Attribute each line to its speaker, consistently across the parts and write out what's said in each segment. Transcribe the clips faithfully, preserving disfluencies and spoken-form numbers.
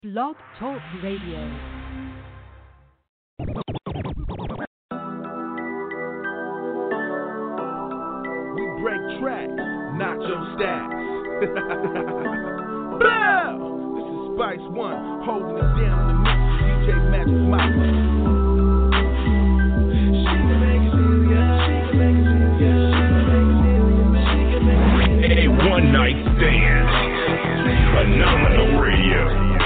Speaker 1: Blog Talk Radio.
Speaker 2: We break tracks, not your stacks. Bow! This is Spice One, holding it down in the mix with D J Magic Mike. She can make it feel ya, she can make it feel ya, she can make it feel ya, she can make it feel ya.
Speaker 3: A one night stand, phenomenal radio.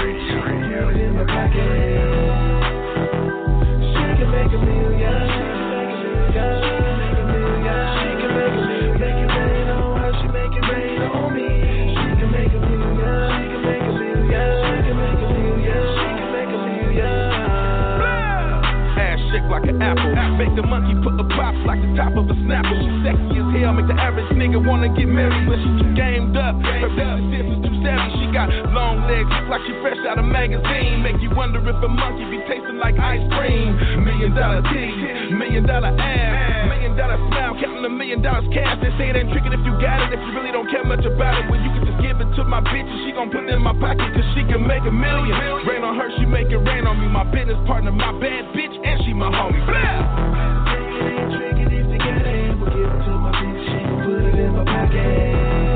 Speaker 2: She can make a million, she can make a million, she can make a million, she can make it rain on her, she make it rain on me. She can make a million, she can make a million, she can make a million, she can make a million. Ass shaped like an apple, make the monkey put a pop like the top of a snapple. She sexy as hell, make the average nigga wanna get married, but she too gamed up. Her business is too savvy, she got long legs, look like she fresh out of magazine. Make you wonder if a monkey be tasting like ice cream. Million dollar titties, million dollar ass, million dollar smile, counting a million dollars cash. They say it ain't tricking if you got it, if you really don't care much about it. Well, you can just give it to my bitch and she gon' put it in my pocket, cause she can make a million. Rain on her, she make it rain on me. My business partner, my bad bitch, and she my homie. Blah! It ain't tricking if you got it, we'll give it to my bitch, she gon' put it in my pocket.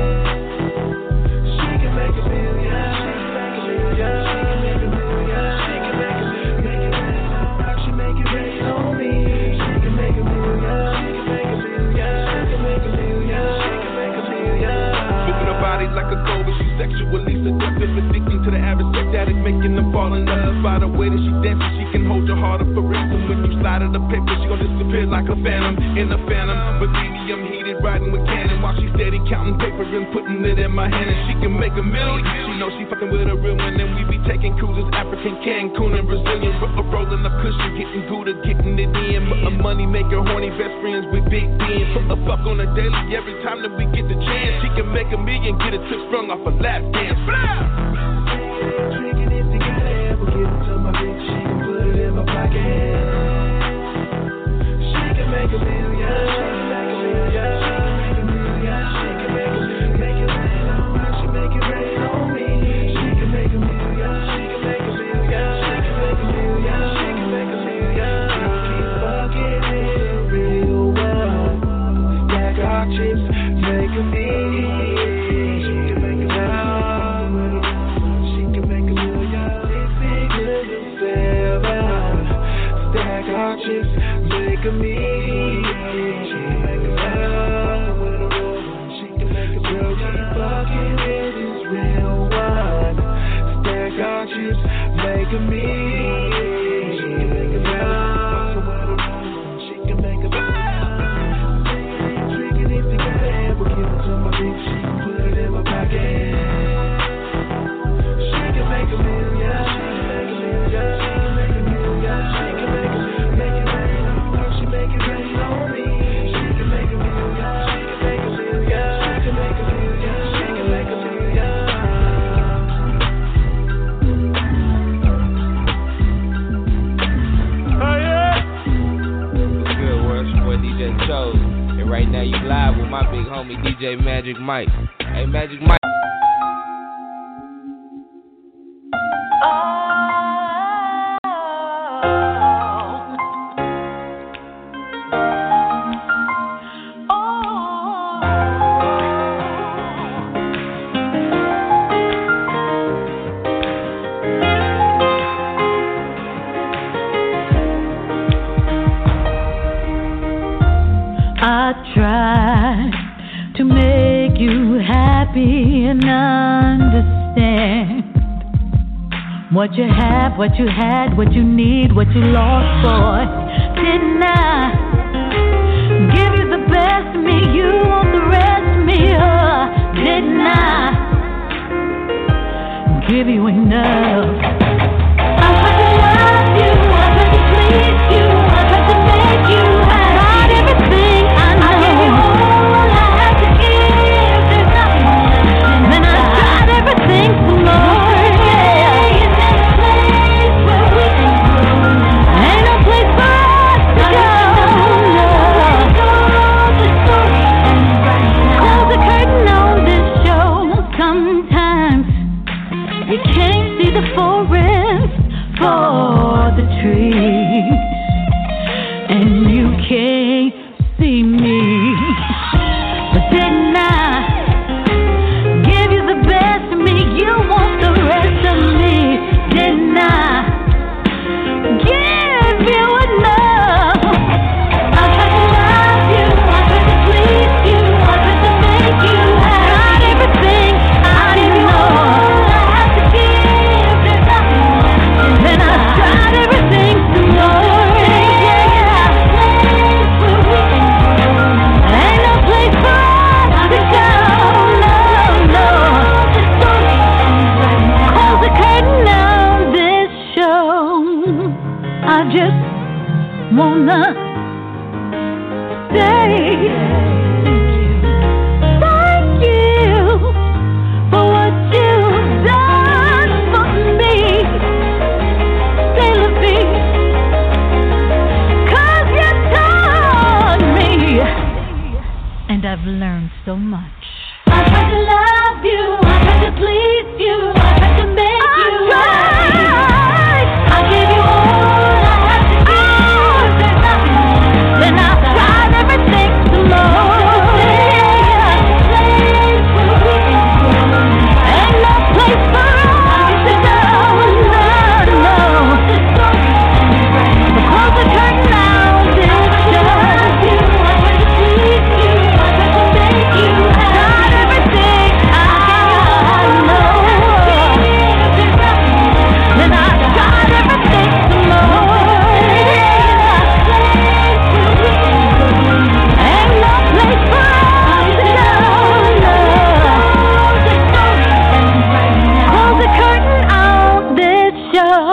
Speaker 2: She can make a million, she can make a million, she can make a million, she can make it rain on her, she make it rain on me. She can make a million, she can make a million, she can make a million, she can make a million. Moving her body like a cobra, she's sexually seductive, addicting to the average sex addict, making them fall in love by the way that she dances. She can hold your heart up for instance. When you slide of the paper, she gon' disappear like a phantom in a phantom. Believe me, I'm heated, riding with cannon while she steady counting paper and putting it in my hand, and she can make a million. She know she fucking with a real one, and we be taking cruises, African, Cancun, and Brazilian. R- rolling up cushion, getting Gouda, getting it in. But a money maker, horny best friends with Big Ben. Put the fuck on a daily every time that we get the chance. She can make a million, get it took sprung off a lap dance. Blah! Drinking if you got it, we'll give it to my bitch, she can put it in my pocket. She can make a million, she can make a million, she can make a million, she can make it rain on her, she make it rain on me. She can make a million, she can make a million, she can make a million, she can make a million. Keep fucking in the real world, stack our chips, make a million. She can make a million, she can make a million. It's bigger than seven, stack our chips, make a million. She can make a million, she can make a million. Keep fucking with this real one, stack our chips, make a million. She can make a million, she can make a million. Ain't tricking if you got it, we'll give it to my bitch, she can put it in my pocket. She can make a million, she can make a million, she can make a million, she can make a million, make it rain on her, she make it rain on me. She can make a million, she can make a million, she can make a million, she can make a million. Oh yeah.
Speaker 4: What's good, world? It's your boy D J Chose. And right now you live with my big homie D J Magic Mike. Hey, Magic Mike.
Speaker 5: I try to make you happy and understand what you have, what you had, what you need, what you lost for. Didn't I give you the best of me? You want the rest of me? Oh, didn't I give you enough? I tried to love you, I tried to please you, I tried to make you happy. Tried everything I know. I gave you all I had to give. There's nothing left. Then I tried everything some more. Yeah, is that a place where we can go? Ain't no place for us to go. No. Close the curtain on this show. Sometimes you can't see the forest. wanna say thank you for what you've done for me, Sailor B, 'cause you taught me, and I've learned so much. I tried to love you, I tried to please you, I tried to make I you right. I gave you all I had to give. Oh, there's nothing more. Then I tried everything some more. Ain't no place for us to go. No, no. So close the curtain now, this show. I tried to please you, I tried to make you happy. Everything I know. Then I tried everything some more. Ain't no place for us to go. Close the curtain on this show.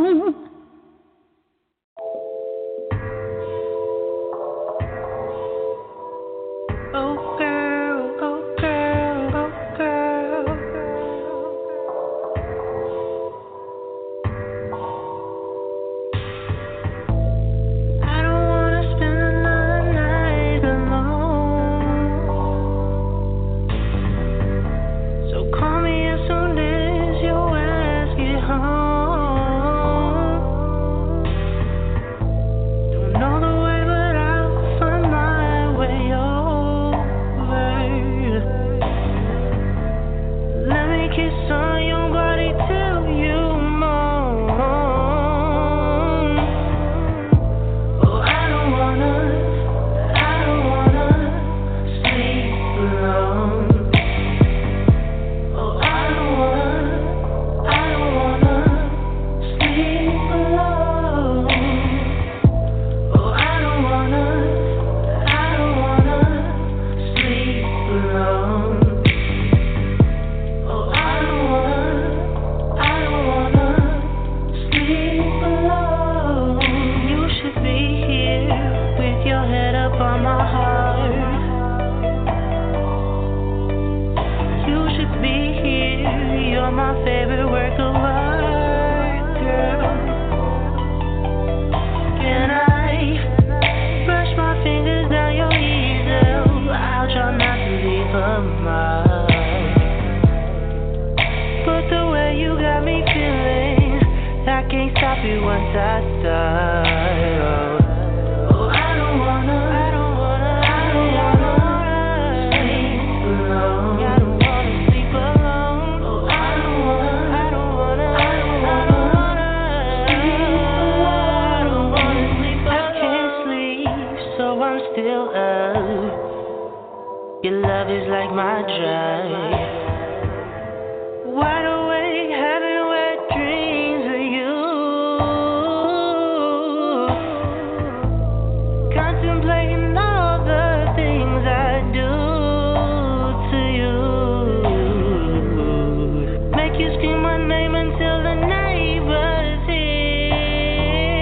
Speaker 5: Oh girl, oh girl, oh girl. I don't wanna spend another night alone. So call me as soon as your ass get home. Don't know the way, but I'll find my way over. Let me kiss on your body till you moan. Oh, I don't wanna, I don't wanna sleep alone. Oh, I don't wanna, I don't wanna sleep alone. Oh, I don't wanna, I don't wanna sleep alone. Oh, I don't wanna, I don't wanna sleep alone. You should be here with your head up on my heart. You should be here. You're my favorite work of art, girl. Can I brush my fingers down your easel? I'll try not to leave a mark. But the way you got me feeling, I can't stop it once I start. Oh, I don't wanna, I don't wanna, I don't wanna sleep alone. I don't wanna sleep alone. Oh, I don't wanna, I don't wanna, I don't wanna sleep alone. I don't wanna sleep alone. I can't sleep, so I'm still up. Your love is like my drive. Wide awake, having wet dreams of you. Contemplating all the things I do to you. Make you scream my name until the neighbors hear.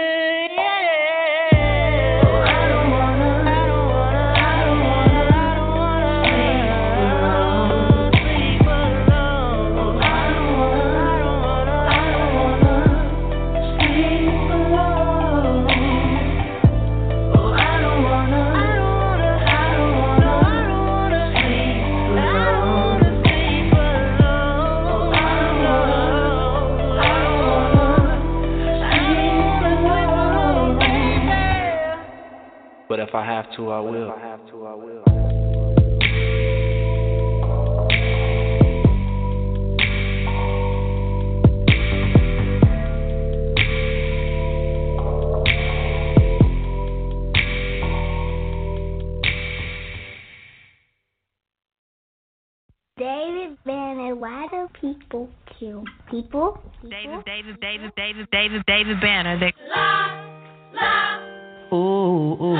Speaker 5: Yeah. Oh, I don't wanna, I don't wanna, I don't wanna, I don't wanna sleep alone, sleep alone. Oh, I don't wanna, I don't wanna, I don't wanna sleep alone. Oh, I don't wanna, I don't wanna, I don't wanna, I don't wanna sleep alone, sleep alone. Oh, I don't wanna, I don't wanna sleep alone.
Speaker 6: But if I have to, I will.
Speaker 7: David Banner, why do people kill people?
Speaker 8: David, David, David, David, David, David Banner. They...
Speaker 2: Ooh, ooh.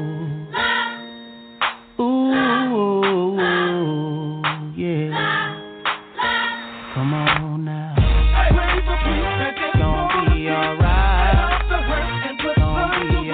Speaker 2: Ooh, yeah. Come on now. It's gonna be alright. It's gonna be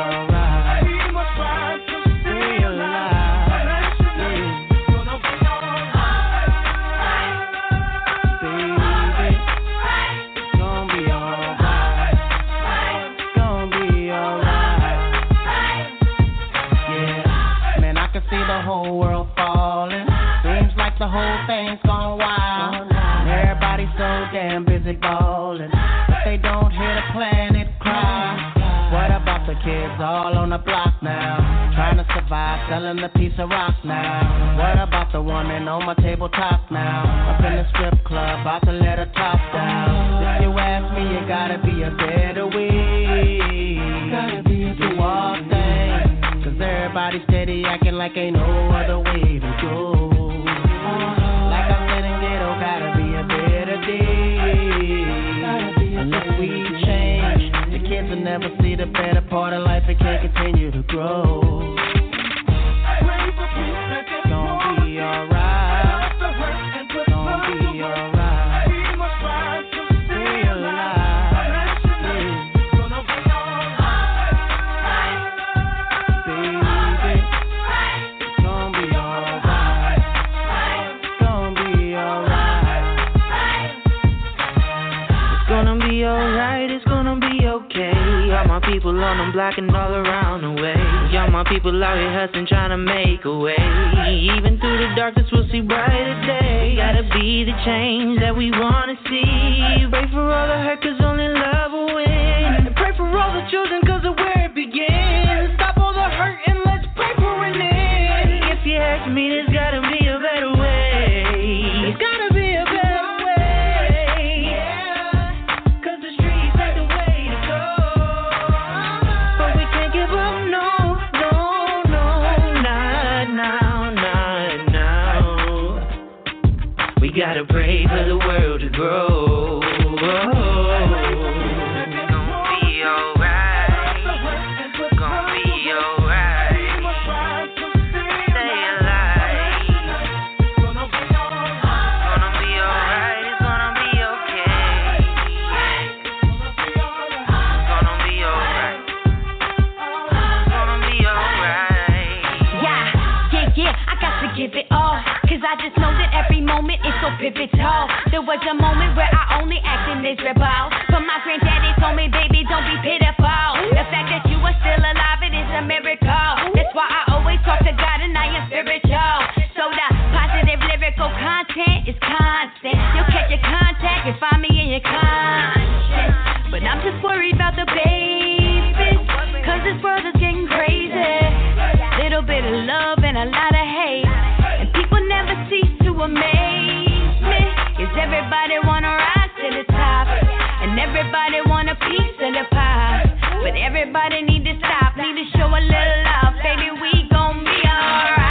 Speaker 9: music ballin', but they don't hear the planet cry. What about the kids all on the block now, trying to survive, selling a piece of rock now? What about the woman on my tabletop now, up in the strip club, about to let her top down? If you ask me, it gotta be a better way. Gotta be a do all things, cause everybody steady acting like ain't no other way to go. Like I said in ghetto, gotta be a better day. Unless we change, the kids will never see the better part of life and can't continue to grow. It's gonna be alright. It's gonna be alright. Stay alive. It's gonna be alright. Baby, it's gonna be alright. It's gonna be alright. It's gonna be alright. It's gonna be okay. All my people on them block and all around the way. All my people out here hustling, trying to make a way. Even through the darkness, we'll see brighter day. Gotta be the change that we wanna see. Pray for all the hurt, cause only love will win. And pray for all the children, cause of where it begins. Stop all the hurt and let's pray for an end. If you ask me, there's gotta be a better way. There's gotta be a better way. Yeah, cause the streets ain't the way to go. But we can't give up, no, no, no, not now, not now. We gotta pray for the world to grow. It's gonna be alright. It's gonna be alright. Stay alive. It's gonna be alright. It's gonna be okay. It's gonna be alright. It's gonna be alright.
Speaker 5: Yeah, yeah, yeah, I got to give it all. Cause I just know that every moment is so pivotal. There was a moment where I only acted miserable, but my granddaddy told me, baby, don't be pitiful. The fact that you are still alive, it is a miracle. That's why I always talk to God and I am spiritual. So the positive lyrical content is constant. You'll catch your contact and find me in your conscience. But I'm just worried about the babies, cause this world is getting crazy. Little bit of love and a lot of hate, and people never cease to amaze me. Cause everybody wanna rise to the top, and everybody want a piece of the pie. But everybody need to stop, need to show a little love. Baby, we gon' be alright.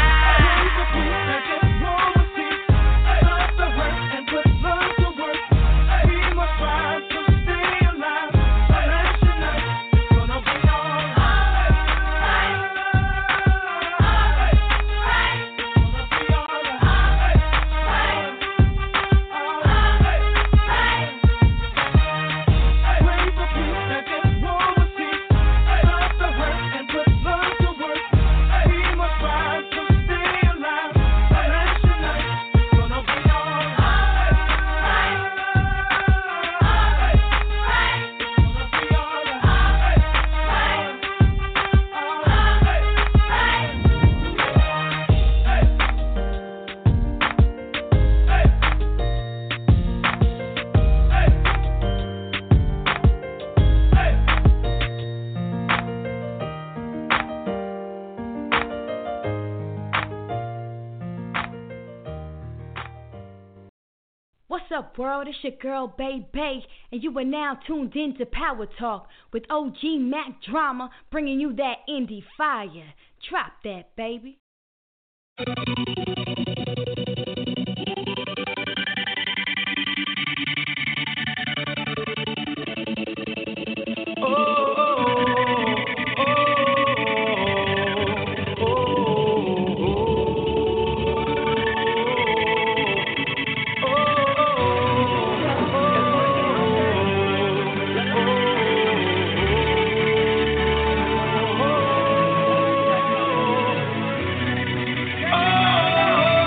Speaker 5: What's up, world? It's your girl, Bay Bay, and you are now tuned in to Power Talk with O G Mac Drama, bringing you that indie fire. Drop that, baby.
Speaker 2: Oh,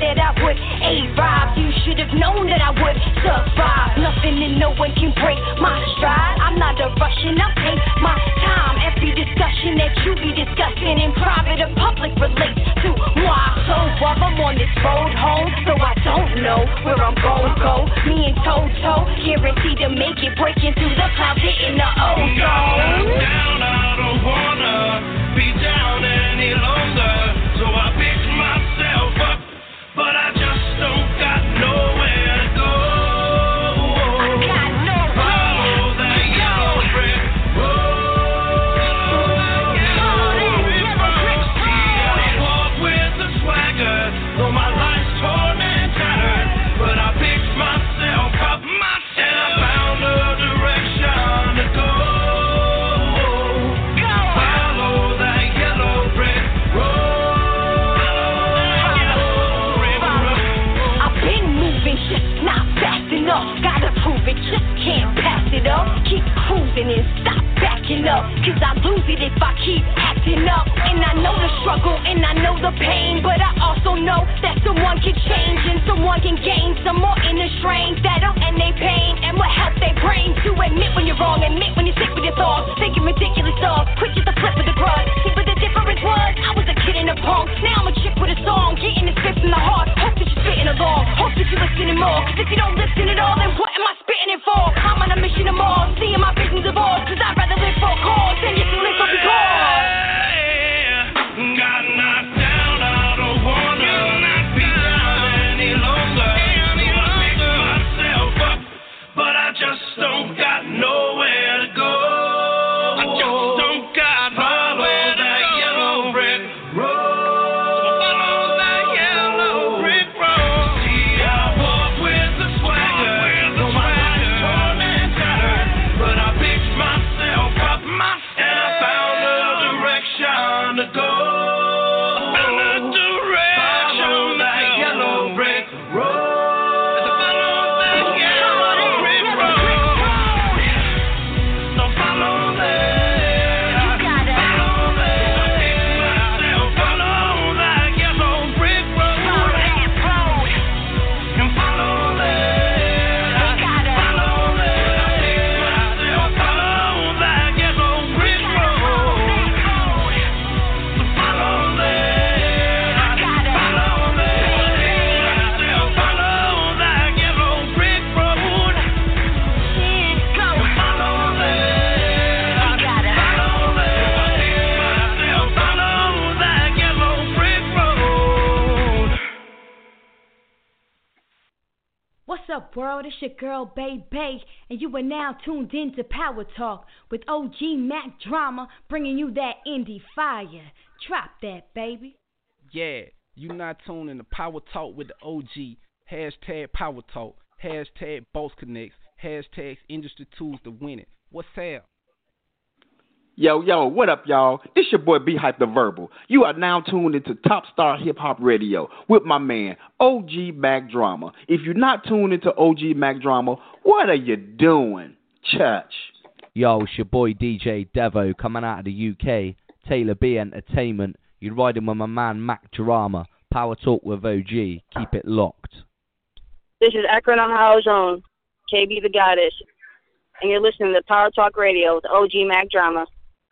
Speaker 5: that I would A-Rob. You should have known that I would survive. Nothing and no one can break my stride. I'm not a Russian, I'll take my time. Every discussion that you be discussing in private or public relates to moi. So while I'm on this road home, so I don't know where I'm gonna go. Me and Toto, guaranteed to make it, breaking through the clouds, hitting the ozone.
Speaker 2: Down, I don't wanna be down any longer. So I pick myself up, but I just don't got nowhere to go.
Speaker 5: I got nowhere.
Speaker 2: Follow that yellow brick road. See, I walk with the swagger, though my life's torn and tattered, but I picked myself up, myself, and I found a direction to go. Follow that yellow brick road.
Speaker 5: I've been moving, just not fast enough. Gotta prove it, just can't pass it up. Keep cruising and stop backing up, cause I lose it if I keep acting up. And I know the struggle and I know the pain, but I also know that someone can change and someone can gain some more inner strength that'll end their pain and will help their brain to admit when you're wrong, admit when you're sick with your thoughts, thinking ridiculous stuff, quick just to flip with the grudge. See, but the difference was I was a kid in a punk, now I'm a chick with a song, getting the spit from the heart. Hope that you're spitting along, hope that you're listening more, cause if you don't listen at all, then what am I spitting it for? I'm on a mission of more, seeing my visions evolve, cause I'd rather live for a cause than just to live for because.
Speaker 2: Got knocked down, I don't wanna be down any longer. So I pick myself up, but I just don't got nowhere to go. I just don't got nowhere to that go. Yellow brick road. Follow that yellow brick road. See, I walk with the swagger, though my life's torn and tattered, but I picked myself up, myself, and I found a direction to go.
Speaker 1: What's up, world? It's your girl, Bay Bay, and you are now tuned in to Power Talk with O G Mac Drama, bringing you that indie fire. Drop that, baby.
Speaker 10: Yeah, you not tuned in to Power Talk with the O G. Hashtag Power Talk. Hashtag Boss Connects. Hashtag Industry Tools to win it. What's up?
Speaker 11: Yo, yo, what up, y'all? It's your boy B Hype the Verbal. You are now tuned into Top Star Hip Hop Radio with my man, O G Mac Drama. If you're not tuned into O G Mac Drama, what are you doing? Church.
Speaker 12: Yo, it's your boy D J Devo coming out of the U K. Taylor B Entertainment. You're riding with my man Mac Drama. Power Talk with O G. Keep it locked.
Speaker 13: This is Akron, Ohio Zone. K B the Goddess. And you're listening to Power Talk Radio with O G Mac Drama.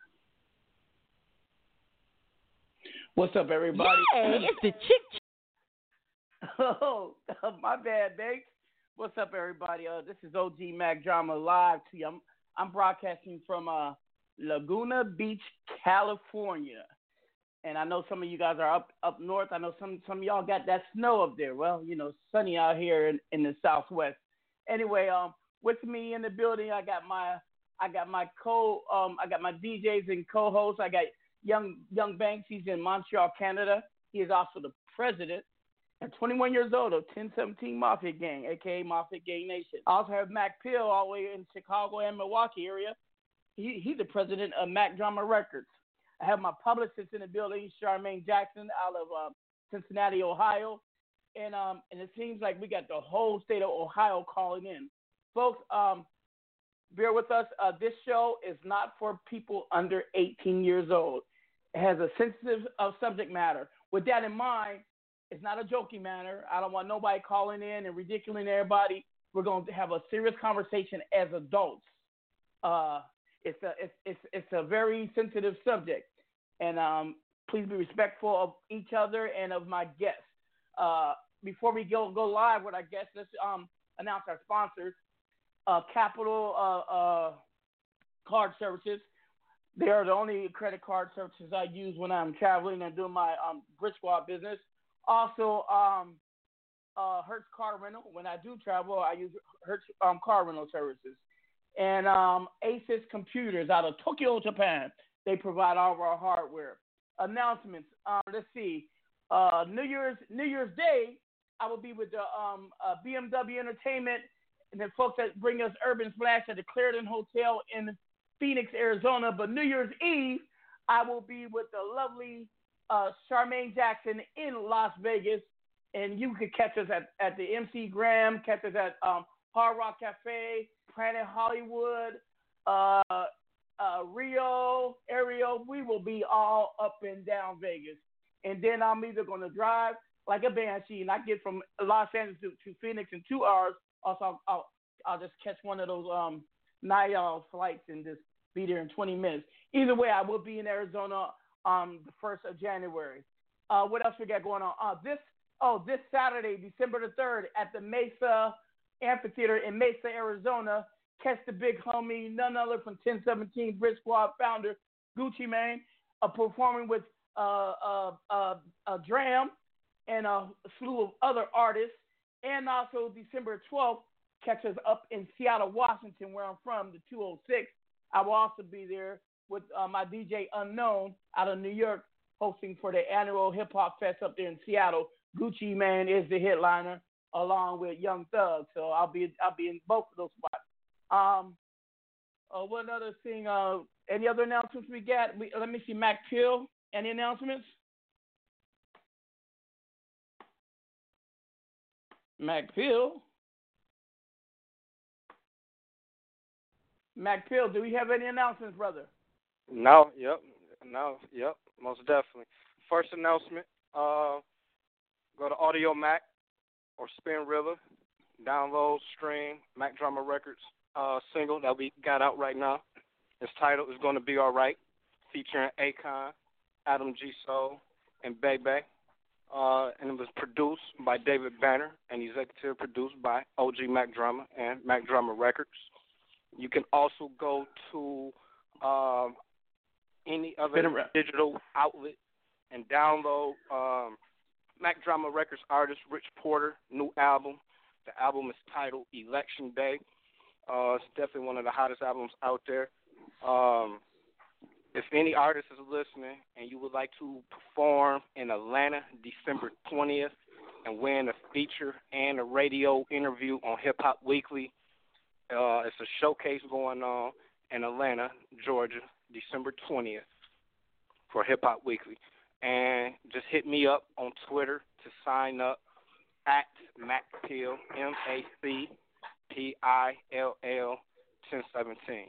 Speaker 14: What's up, everybody?
Speaker 1: Yeah, it's the chick.
Speaker 14: Oh, my bad, Banks. What's up, everybody? Uh, this is O G Mac Drama live to you. I'm, I'm broadcasting from uh, Laguna Beach, California. And I know some of you guys are up up north. I know some, some of y'all got that snow up there. Well, you know, sunny out here in, in the Southwest. Anyway, um, with me in the building, I got my I got my co um I got my D Js and co-hosts. I got Young Young Banks. He's in Montreal, Canada. He is also the president at twenty-one years old of ten seventeen Mafia Gang, aka Mafia Gang Nation. I also have Mac Pill all the way in Chicago and Milwaukee area. He, he's the president of Mac Drama Records. I have my publicist in the building, Charmaine Jackson, out of uh, Cincinnati, Ohio. And um and it seems like we got the whole state of Ohio calling in. Folks, um, bear with us. Uh, this show is not for people under eighteen years old. It has a sensitive uh, subject matter. With that in mind, It's not a joking manner. I don't want nobody calling in and ridiculing everybody. We're going to have a serious conversation as adults. Uh, it's a it's it's it's a very sensitive subject, and um, please be respectful of each other and of my guests. Uh, before we go go live with our guests, let's um, announce our sponsors. Uh, Capital uh, uh, Card Services. They are the only credit card services I use when I'm traveling and doing my um, Brit Squad business. Also, um, uh, Hertz Car Rental. When I do travel, I use Hertz um, Car Rental services. And um, Asus Computers out of Tokyo, Japan. They provide all of our hardware. Announcements. Um, let's see. Uh, New Year's New Year's Day, I will be with the um, uh, B M W Entertainment and the folks that bring us Urban Splash at the Clarendon Hotel in Phoenix, Arizona. But New Year's Eve, I will be with the lovely uh, Charmaine Jackson in Las Vegas. And you can catch us at, at the M C Graham, catch us at um, Hard Rock Cafe, Planet Hollywood, uh, uh, Rio, Ariel. We will be all up and down Vegas. And then I'm either going to drive like a banshee and I get from Los Angeles to, to Phoenix in two hours. Also, I'll, I'll, I'll just catch one of those um, night owl flights and just be there in twenty minutes. Either way, I will be in Arizona um, the first of January. Uh, what else we got going on? Uh, this oh this Saturday, December the third, at the Mesa Amphitheater in Mesa, Arizona. Catch the big homie, none other from ten seventeen Brit Squad founder Gucci Mane, uh, performing with uh, uh, uh, a dram and a slew of other artists. And also December twelfth, catch us up in Seattle, Washington, where I'm from, the two oh six. I will also be there with uh, my D J Unknown out of New York, hosting for the annual Hip Hop Fest up there in Seattle. Gucci Mane is the headliner, along with Young Thug. So I'll be I'll be in both of those spots. Um, uh, one other thing. Uh, any other announcements we got? We, let me see. Mac Pill. Any announcements? Mac Pill. Mac Pill, do we have any announcements, brother?
Speaker 15: No, yep, no, yep, most definitely. First announcement, uh, go to Audio Mac or Spin River, download, stream Mac Drama Records uh, single that we got out right now. Its title is Gonna Be Alright, featuring Akon, Adam G. Soul, and Bebe. Uh, and it was produced by David Banner and executive produced by O G Mac Drama and Mac Drama Records. You can also go to um, any other digital outlet and download um, Mac Drama Records artist Rich Porter, new album. The album is titled Election Day. Uh, it's definitely one of the hottest albums out there. Um, if any artist is listening and you would like to perform in Atlanta December twentieth and win a feature and a radio interview on Hip Hop Weekly, Uh, it's a showcase going on in Atlanta, Georgia, December twentieth for Hip Hop Weekly. And just hit me up on Twitter to sign up at MacPill, M A C P I L L, ten seventeen.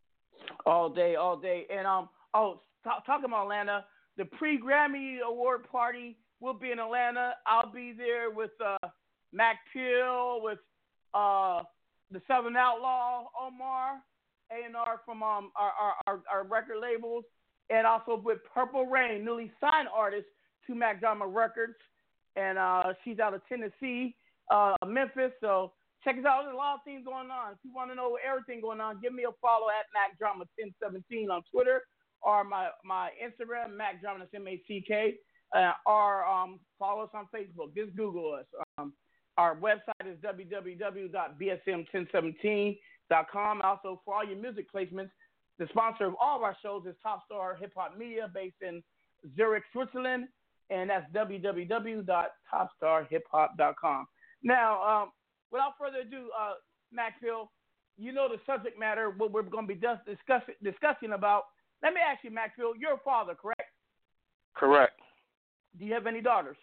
Speaker 14: All day, all day. And, um, oh, talk, talking about Atlanta, the pre-Grammy Award party will be in Atlanta. I'll be there with uh, Mac Pill, with uh, the Southern Outlaw, Omar, A and R from um, our, our, our, our record labels, and also with Purple Rain, newly signed artist to Mac Drama Records. And uh, she's out of Tennessee, uh, Memphis. So check us out. There's a lot of things going on. If you want to know everything going on, give me a follow at Mac Drama ten seventeen on Twitter, or my, my Instagram, Mac Drama, that's M A C K, uh, or um, follow us on Facebook. Just Google us. Um, Our website is w w w dot b s m ten seventeen dot com. Also, for all your music placements, the sponsor of all of our shows is Top Star Hip Hop Media, based in Zurich, Switzerland, and that's w w w dot top star hip hop dot com. Now, um, without further ado, uh, Macfield, you know the subject matter, what we're going to be just discuss, discussing about. Let me ask you, Macfield, you're a father, correct?
Speaker 15: Correct.
Speaker 14: Do you have any daughters?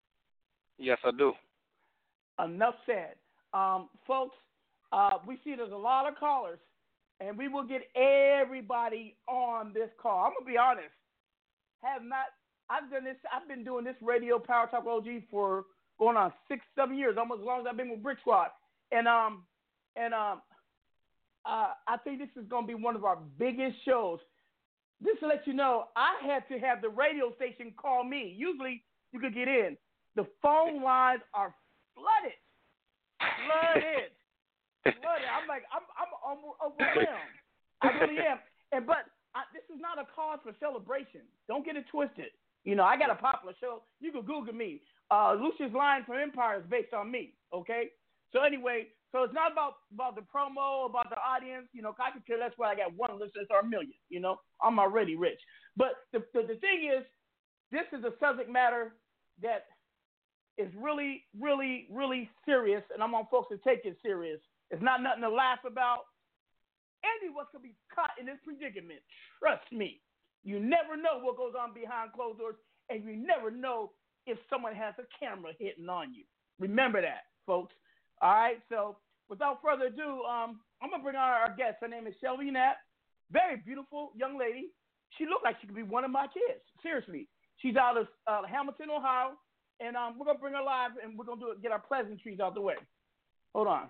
Speaker 15: Yes, I do.
Speaker 14: Enough said. Um, folks, uh, we see there's a lot of callers, and we will get everybody on this call. I'm going to be honest. Have not I've done this. I've been doing this radio Power Talk O G for going on six, seven years, almost as long as I've been with Brick Squad. And um, and um, uh, I think this is going to be one of our biggest shows. Just to let you know, I had to have the radio station call me. Usually, you could get in. The phone lines are flooded, flooded, flooded. I'm like, I'm, I'm overwhelmed. I really am. And but I, this is not a cause for celebration. Don't get it twisted. You know, I got a popular show. You can Google me. Uh, Lucius Lyon from Empire is based on me. Okay. So anyway, so it's not about, about the promo, about the audience. You know, I can care less whether I got one listener or a million. You know, I'm already rich. But the, the the thing is, this is a subject matter that is really, really, really serious, and I want folks to take it serious. It's not nothing to laugh about. Any of us could be caught in this predicament. Trust me. You never know what goes on behind closed doors, and you never know if someone has a camera hitting on you. Remember that, folks. All right, so without further ado, um, I'm going to bring on our guest. Her name is Shelby Knapp. Very beautiful young lady. She looked like she could be one of my kids. Seriously. She's out of uh, Hamilton, Ohio, and um, we're going to bring her live, and we're going to do it, get our pleasantries out the way. Hold on.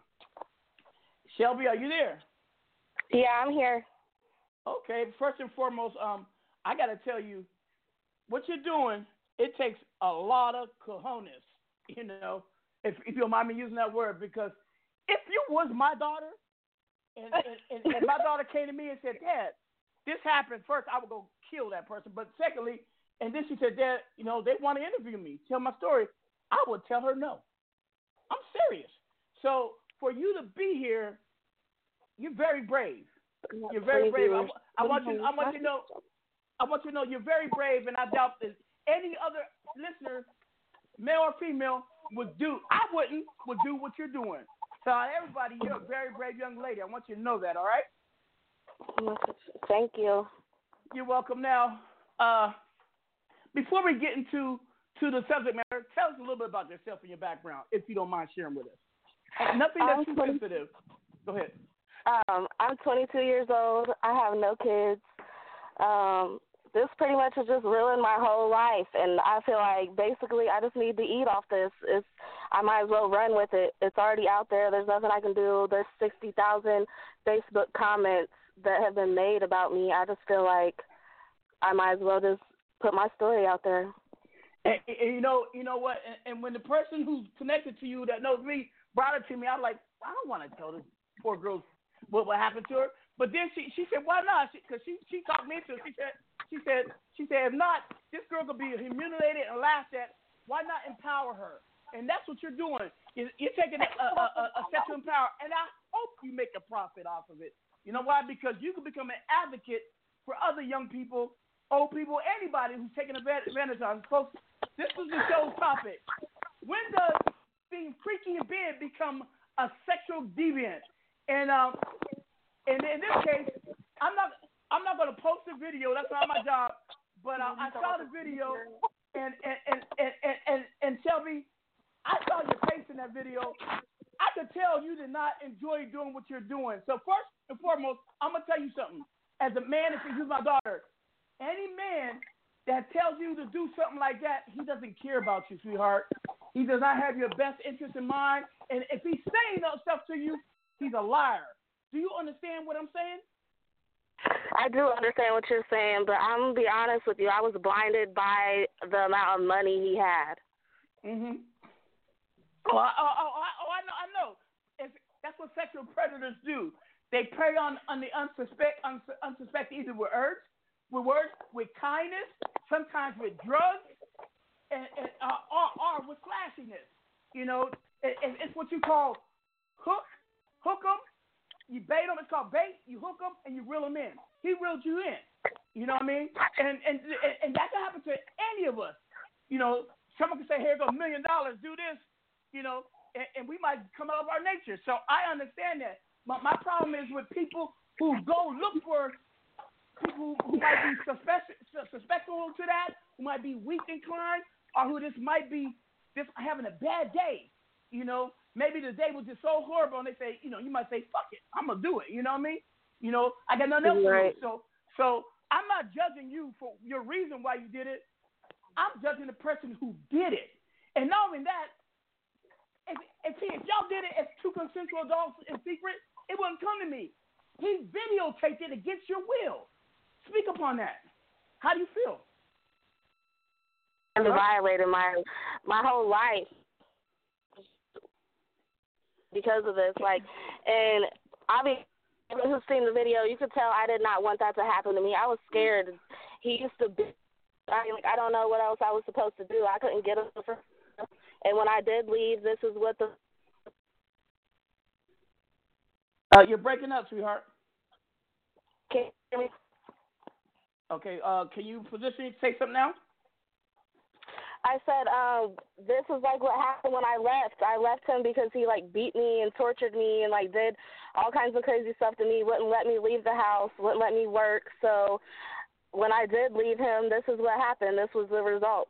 Speaker 14: Shelby, are you there?
Speaker 13: Yeah, I'm here.
Speaker 14: Okay, first and foremost, um, I got to tell you, what you're doing, it takes a lot of cojones, you know, if, if you don't mind me using that word, because if you was my daughter, and, and, and, and my daughter came to me and said, Dad, this happened, first I would go kill that person, but secondly, and then she said, Dad, you know, they want to interview me, tell my story, I would tell her no. I'm serious. So for you to be here, you're very brave. You're very brave. I, I want you. I want you to know. I want you to know you're very brave, and I doubt that any other listener, male or female, would do. I wouldn't would do what you're doing. So everybody, you're a very brave young lady. I want you to know that. All right.
Speaker 13: Thank you.
Speaker 14: You're welcome. Now, uh, before we get into to the subject matter, tell us a little bit about yourself and your background, if you don't mind sharing with us. And nothing that's too sensitive. Go ahead.
Speaker 13: Um, I'm twenty-two years old. I have no kids. Um, this pretty much has just ruined my whole life, and I feel like basically I just need to eat off this. It's, I might as well run with it. It's already out there. There's nothing I can do. There's sixty thousand Facebook comments that have been made about me. I just feel like I might as well just put my story out there.
Speaker 14: And, and you know, you know what? And, and when the person who's connected to you that knows me brought it to me, I was like, I don't want to tell this poor girl what what happened to her. But then she she said, why not? Because she, she, she talked me into it. She said she said she said if not, this girl could be humiliated and laughed at. Why not empower her? And that's what you're doing. You're, you're taking a, a, a, a step to empower, and I hope you make a profit off of it. You know why? Because you can become an advocate for other young people, old people, anybody who's taking advantage of it. Folks, this is the show's topic. When does being freaky in bed become a sexual deviant? And um, and in this case, I'm not I'm not gonna post the video. That's not my job. But uh, I saw the video, and and, and and and and and Shelby, I saw your face in that video. I could tell you did not enjoy doing what you're doing. So first and foremost, I'm gonna tell you something. As a man, if you're my daughter, any man that tells you to do something like that, he doesn't care about you, sweetheart. He does not have your best interest in mind. And if he's saying those stuff to you, he's a liar. Do you understand what I'm saying?
Speaker 13: I do understand what you're saying, but I'm going to be honest with you. I was blinded by the amount of money he had.
Speaker 14: Mm-hmm. Oh, I, oh, oh, oh I know. I know. It's, that's what sexual predators do. They prey on, on the unsuspect, uns, unsuspect either with words, with words, with kindness, sometimes with drugs, and, and uh, or, or with flashiness. You know, it, it, it's what you call hook, hook 'em. You bait them. It's called bait. You hook them and you reel them in. He reeled you in. You know what I mean? And and and that can happen to any of us. You know, someone can say, "Here go a million dollars. Do this." You know, and, and we might come out of our nature. So I understand that. My my problem is with people who go look for people who might be suspect suspectful to that, who might be weak inclined, or who this might be just having a bad day. You know, maybe the day was just so horrible, and they say, you know, you might say, "Fuck it, I'm gonna do it." You know what I mean? You know, I got nothing else to do. So, so I'm not judging you for your reason why you did it, I'm judging the person who did it. And not only that, if if, he, if y'all did it as two consensual adults in secret, it wouldn't come to me. He videotaped it against your will. Speak upon that. How do you feel?
Speaker 13: I'm violated my my whole life because of this. Like, and obviously, who's seen the video, you could tell I did not want that to happen to me. I was scared. He used to be. I mean, like, I don't know what else I was supposed to do. I couldn't get him for. And when I did leave, this is what the.
Speaker 14: Uh, you're breaking up, sweetheart.
Speaker 13: Can you hear me?
Speaker 14: Okay. Uh, can you position say something now?
Speaker 13: I said, um, this is like what happened when I left. I left him because he like beat me and tortured me and like did all kinds of crazy stuff to me. Wouldn't let me leave the house. Wouldn't let me work. So when I did leave him, this is what happened. This was the result.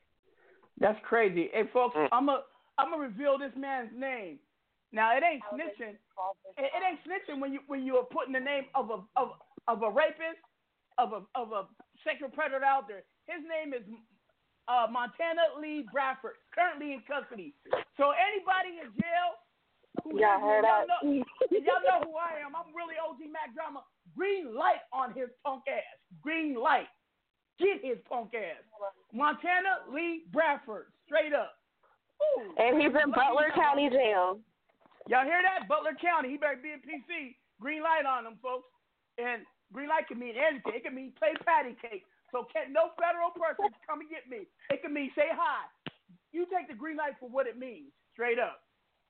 Speaker 14: That's crazy. Hey, folks, I'm a I'm gonna reveal this man's name. Now it ain't snitching. It, it ain't snitching when you when you are putting the name of a of of a rapist, of a of a sexual predator out there. His name is uh, Montana Lee Bradford, currently in custody. So anybody in jail who
Speaker 13: yeah,
Speaker 14: has,
Speaker 13: heard
Speaker 14: y'all,
Speaker 13: that.
Speaker 14: know, y'all know who I am. I'm really O G Mac Drama. Green light on his punk ass. Green light. Get his punk ass. Montana Lee Bradford, straight up. Ooh,
Speaker 13: and he's in Butler County Jail.
Speaker 14: Y'all hear that? Butler County. He better be in P C. Green light on him, folks. And green light can mean anything. It can mean play patty cake. So can no federal person come and get me. It can mean say hi. You take the green light for what it means, straight up.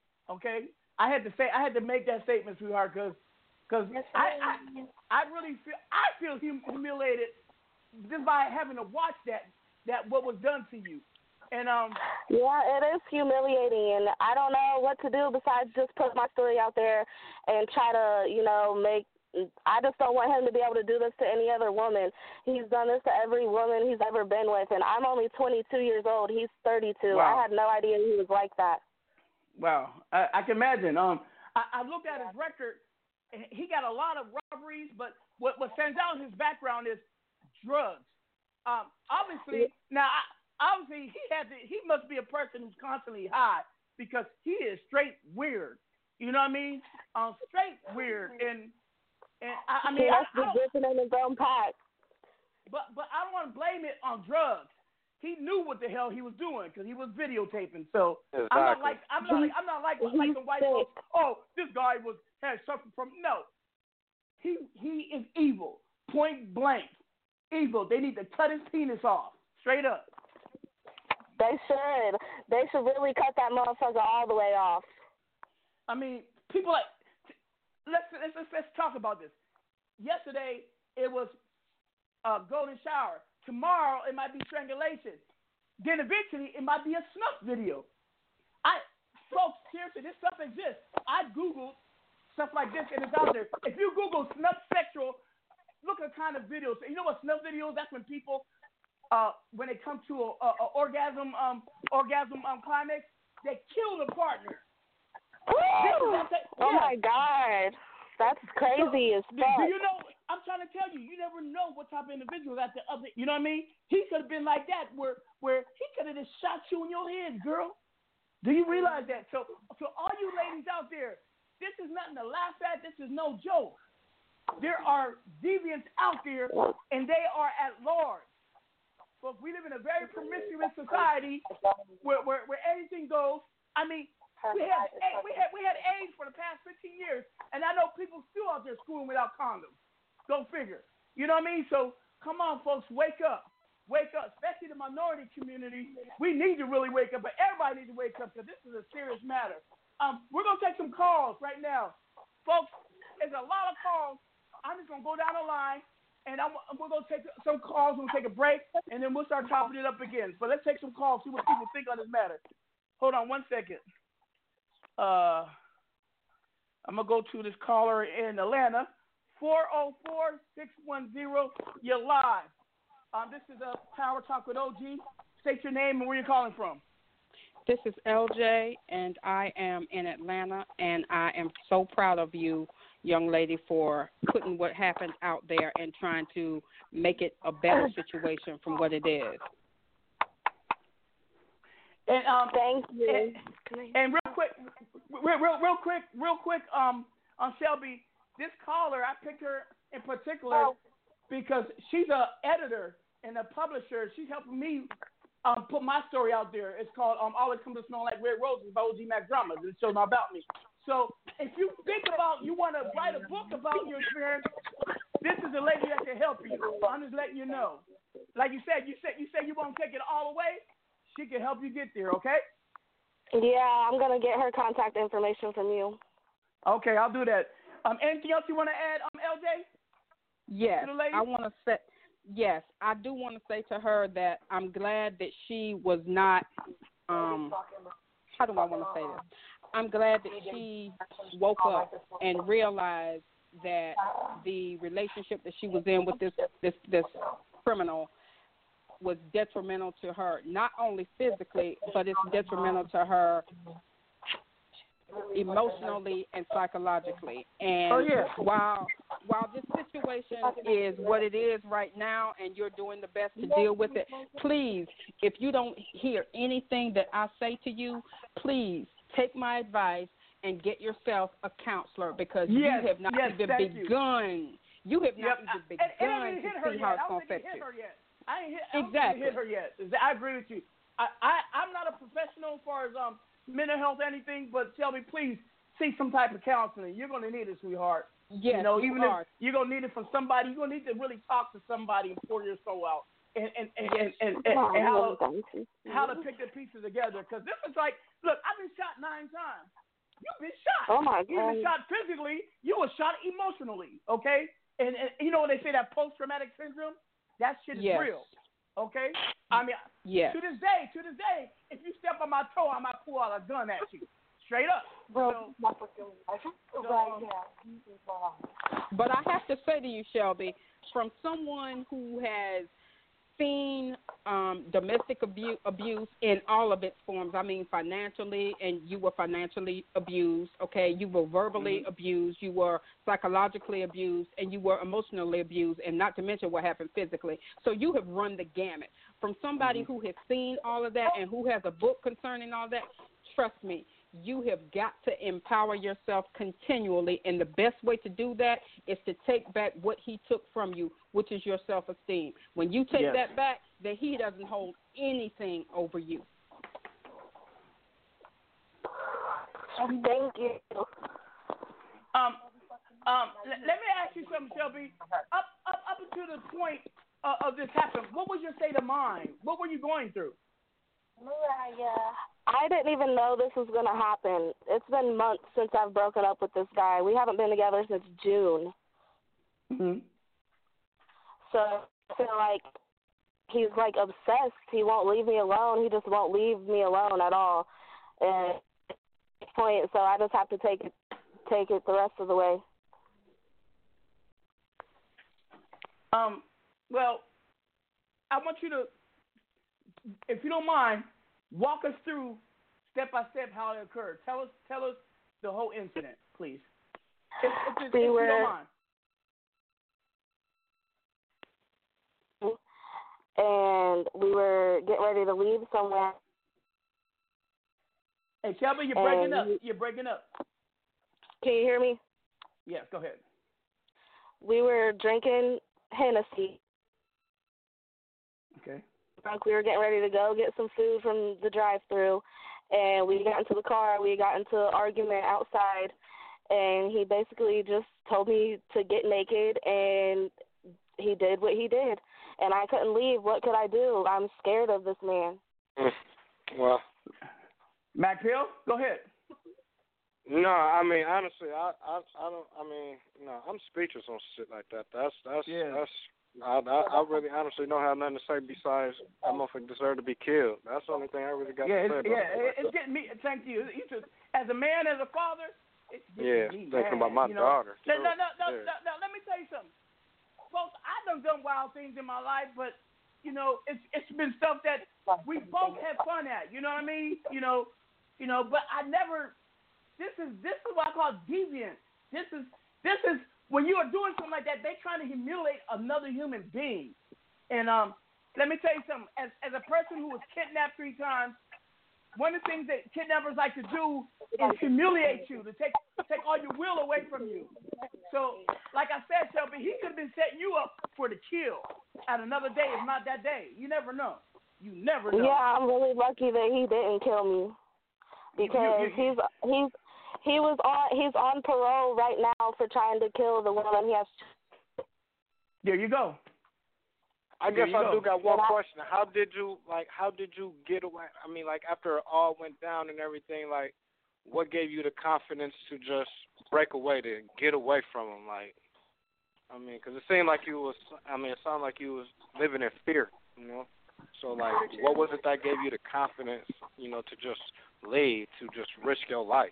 Speaker 14: Okay? I had to say, I had to make that statement, sweetheart, because because I, I I really feel I feel hum- humiliated just by having to watch that that what was done to you. And um
Speaker 13: yeah, it is humiliating, and I don't know what to do besides just put my story out there and try to, you know, make. I just don't want him to be able to do this to any other woman. He's done this to every woman he's ever been with, and I'm only twenty-two years old. He's thirty-two.
Speaker 14: Wow.
Speaker 13: I had no idea he was like that.
Speaker 14: Wow, I, I can imagine. Um, I, I looked at his record. And he got a lot of robberies, but what what stands out in his background is drugs. Um, obviously, now I, obviously he had to, he must be a person who's constantly high because he is straight weird. You know what I mean? Um, straight weird, and and I, I mean,
Speaker 13: he has
Speaker 14: I, I
Speaker 13: to get in his own pack.
Speaker 14: But but I don't want to blame it on drugs. He knew what the hell he was doing because he was videotaping. So
Speaker 15: exactly.
Speaker 14: I'm not like I'm not like I'm not like like the white folks. Oh, this guy was had suffered from no. He he is evil, point blank, evil. They need to cut his penis off, straight up.
Speaker 13: They should. They should really cut that motherfucker all the way off.
Speaker 14: I mean, people like let's let's let's, let's talk about this. Yesterday it was a golden shower. Tomorrow it might be strangulation. Then eventually it might be a snuff video. I folks, seriously, this stuff exists. I googled stuff like this and it's out there. If you Google snuff sexual, look at kind of videos. You know what snuff videos? That's when people, uh, when they come to a, a, a orgasm, um, orgasm um, climax, they kill the partner. This is, that's a,
Speaker 13: oh
Speaker 14: yeah.
Speaker 13: my God. That's crazy
Speaker 14: so,
Speaker 13: as fuck.
Speaker 14: Do you know? I'm trying to tell you, you never know what type of individual at the other. You know what I mean? He could have been like that, where where he could have just shot you in your head, girl. Do you realize that? So, so all you ladies out there, this is nothing to laugh at. This is no joke. There are deviants out there, and they are at large. But we live in a very promiscuous society where where, where anything goes. I mean. We had we had we had AIDS for the past fifteen years, and I know people still out there schooling without condoms. Go figure. You know what I mean? So come on, folks, wake up, wake up, especially the minority community. We need to really wake up, but everybody needs to wake up because this is a serious matter. Um, we're gonna take some calls right now, folks. There's a lot of calls. I'm just gonna go down the line, and I'm, we're gonna take some calls. We'll take a break, and then we'll start chopping it up again. But let's take some calls, see what people think on this matter. Hold on one second. Uh, I'm going to go to this caller in Atlanta, four oh four, six one zero, you're live. Um, this is a Power Talk with O G. State your name and where you're calling from.
Speaker 16: This is L J, and I am in Atlanta, and I am so proud of you, young lady, for putting what happened out there and trying to make it a better situation from what it is.
Speaker 14: And um,
Speaker 13: thank you.
Speaker 14: And, and real quick, real, real, real quick, real quick, um, on Shelby, this caller, I picked her in particular because she's a editor and a publisher. She's helping me um put my story out there. It's called um Always Come to Smell Like Red Roses by O G Mac Drama. It shows about me. So if you think about you want to write a book about your experience, this is a lady that can help you. I'm just letting you know. Like you said, you said you said you won't take it all away. She can help you get there. Okay.
Speaker 13: Yeah, I'm gonna get her contact information from you.
Speaker 14: Okay, I'll do that. Um, anything else you want to add, um, L J?
Speaker 16: Yes,
Speaker 14: To the lady?
Speaker 16: I want to say. Yes, I do want to say to her that I'm glad that she was not. Um, how do I want to say this? I'm glad that she woke up and realized that the relationship that she was in with this this this criminal was detrimental to her, not only physically, but it's detrimental to her emotionally and psychologically. And
Speaker 14: oh, yeah.
Speaker 16: while while this situation is what it is right now and you're doing the best to deal with it, please, if you don't hear anything that I say to you, please take my advice and get yourself a counselor because
Speaker 14: yes,
Speaker 16: you have not
Speaker 14: yes,
Speaker 16: even
Speaker 14: You,
Speaker 16: begun. You have not
Speaker 14: yep.
Speaker 16: even begun
Speaker 14: and, and I didn't hit
Speaker 16: to
Speaker 14: her
Speaker 16: see
Speaker 14: yet.
Speaker 16: how it's
Speaker 14: I
Speaker 16: going to
Speaker 14: don't think
Speaker 16: affect
Speaker 14: it hit
Speaker 16: you.
Speaker 14: her yet. I ain't hit, I don't
Speaker 16: exactly.
Speaker 14: think it hit her yet. I agree with you. I, I, I'm not a professional as far as um mental health or anything, but Shelby, please seek some type of counseling. You're going to need it, sweetheart.
Speaker 16: Yes,
Speaker 14: you know,
Speaker 16: you
Speaker 14: even
Speaker 16: are.
Speaker 14: if you're going to need it from somebody, you're going to need to really talk to somebody and pour your soul out. And and, and, and, and, and, and how, to, how to pick the pieces together. Because this is like, look, I've been shot nine times. You've been shot.
Speaker 13: Oh, my God.
Speaker 14: You've been shot physically. You were shot emotionally, okay? And, and you know when they say that post-traumatic syndrome? That shit is
Speaker 16: yes.
Speaker 14: real, okay? I mean,
Speaker 16: yes.
Speaker 14: to this day, to this day, if you step on my toe, I might pull out a gun at you. Straight up. So, so, um,
Speaker 16: but I have to say to you, Shelby, from someone who has seen um, domestic abuse, abuse in all of its forms, I mean financially, and you were financially abused, okay? You were verbally
Speaker 14: mm-hmm.
Speaker 16: abused, you were psychologically abused, and you were emotionally abused, and not to mention what happened physically. So you have run the gamut. From somebody
Speaker 14: mm-hmm.
Speaker 16: who has seen all of that and who has a book concerning all that, trust me, you have got to empower yourself continually, and the best way to do that is to take back what he took from you, which is your self-esteem. When you take
Speaker 14: yes.
Speaker 16: that back, then he doesn't hold anything over you.
Speaker 13: Thank you.
Speaker 14: Um, um, let, let me ask you something, Shelby. Up, up, up until the point uh, of this happened, what was your state of mind? What were you going through?
Speaker 13: I didn't even know this was going to happen. It's been months since I've broken up with this guy. We haven't been together since June.
Speaker 14: Mm-hmm.
Speaker 13: So I feel like he's like obsessed. He won't leave me alone. He just won't leave me alone at all. And point, so I just have to take it, take it the rest of the way.
Speaker 14: Um. Well, I want you to, if you don't mind, walk us through step by step how it occurred. Tell us, tell us the whole incident, please. If, if, if,
Speaker 13: we
Speaker 14: if
Speaker 13: were,
Speaker 14: you don't mind.
Speaker 13: And we were getting ready to leave somewhere.
Speaker 14: Hey, Shelby, you're breaking up. You're breaking up.
Speaker 13: Can you hear me?
Speaker 14: Yes, go ahead.
Speaker 13: We were drinking Hennessy.
Speaker 14: Okay.
Speaker 13: Like we were getting ready to go get some food from the drive-thru, and we got into the car. We got into an argument outside, and he basically just told me to get naked, and he did what he did. And I couldn't leave. What could I do? I'm scared of this man.
Speaker 15: Well,
Speaker 14: Mac Hill, go ahead.
Speaker 15: No, I mean honestly, I, I, I don't. I mean, no, I'm speechless on shit like that. That's, that's,
Speaker 14: yeah.
Speaker 15: that's. I, I, I really honestly don't have nothing to say besides that motherfucker deserve to be killed. That's the only thing I really got
Speaker 14: yeah,
Speaker 15: to say.
Speaker 14: It's, yeah,
Speaker 15: about
Speaker 14: it's getting me. Thank you. You just, as a man, as a father, it's getting
Speaker 15: yeah,
Speaker 14: me.
Speaker 15: thinking
Speaker 14: mad,
Speaker 15: about my
Speaker 14: you know?
Speaker 15: daughter.
Speaker 14: No,
Speaker 15: too.
Speaker 14: no, no, no,
Speaker 15: yeah.
Speaker 14: no, no. Let me tell you something, folks. I done done wild things in my life, but you know, it's it's been stuff that we both had fun at. You know what I mean? You know, you know. But I never. This is this is what I call deviant. This is this is when you are doing something like that. They trying to humiliate another human being. And um, let me tell you something. As as a person who was kidnapped three times, one of the things that kidnappers like to do is humiliate you, to take take all your will away from you. So, like I said, Shelby, he could have been setting you up for the kill at another day, if not that day. You never know. You never know.
Speaker 13: Yeah, I'm really lucky that he didn't kill me because
Speaker 14: You- you-
Speaker 13: he's he's he was on he's on parole right now for trying to kill the woman he has.
Speaker 14: There you go.
Speaker 15: I
Speaker 14: There
Speaker 15: guess
Speaker 14: you
Speaker 15: I
Speaker 14: go.
Speaker 15: do got one
Speaker 13: And I-
Speaker 15: question. How did you like? How did you get away? I mean, like after it all went down and everything, like what gave you the confidence to just break away, to get away from him? Like, I mean, because it seemed like you was. I mean, it sounded like you was living in fear, you know. So like, what was it that gave you the confidence, you know, to just leave, to just risk your life?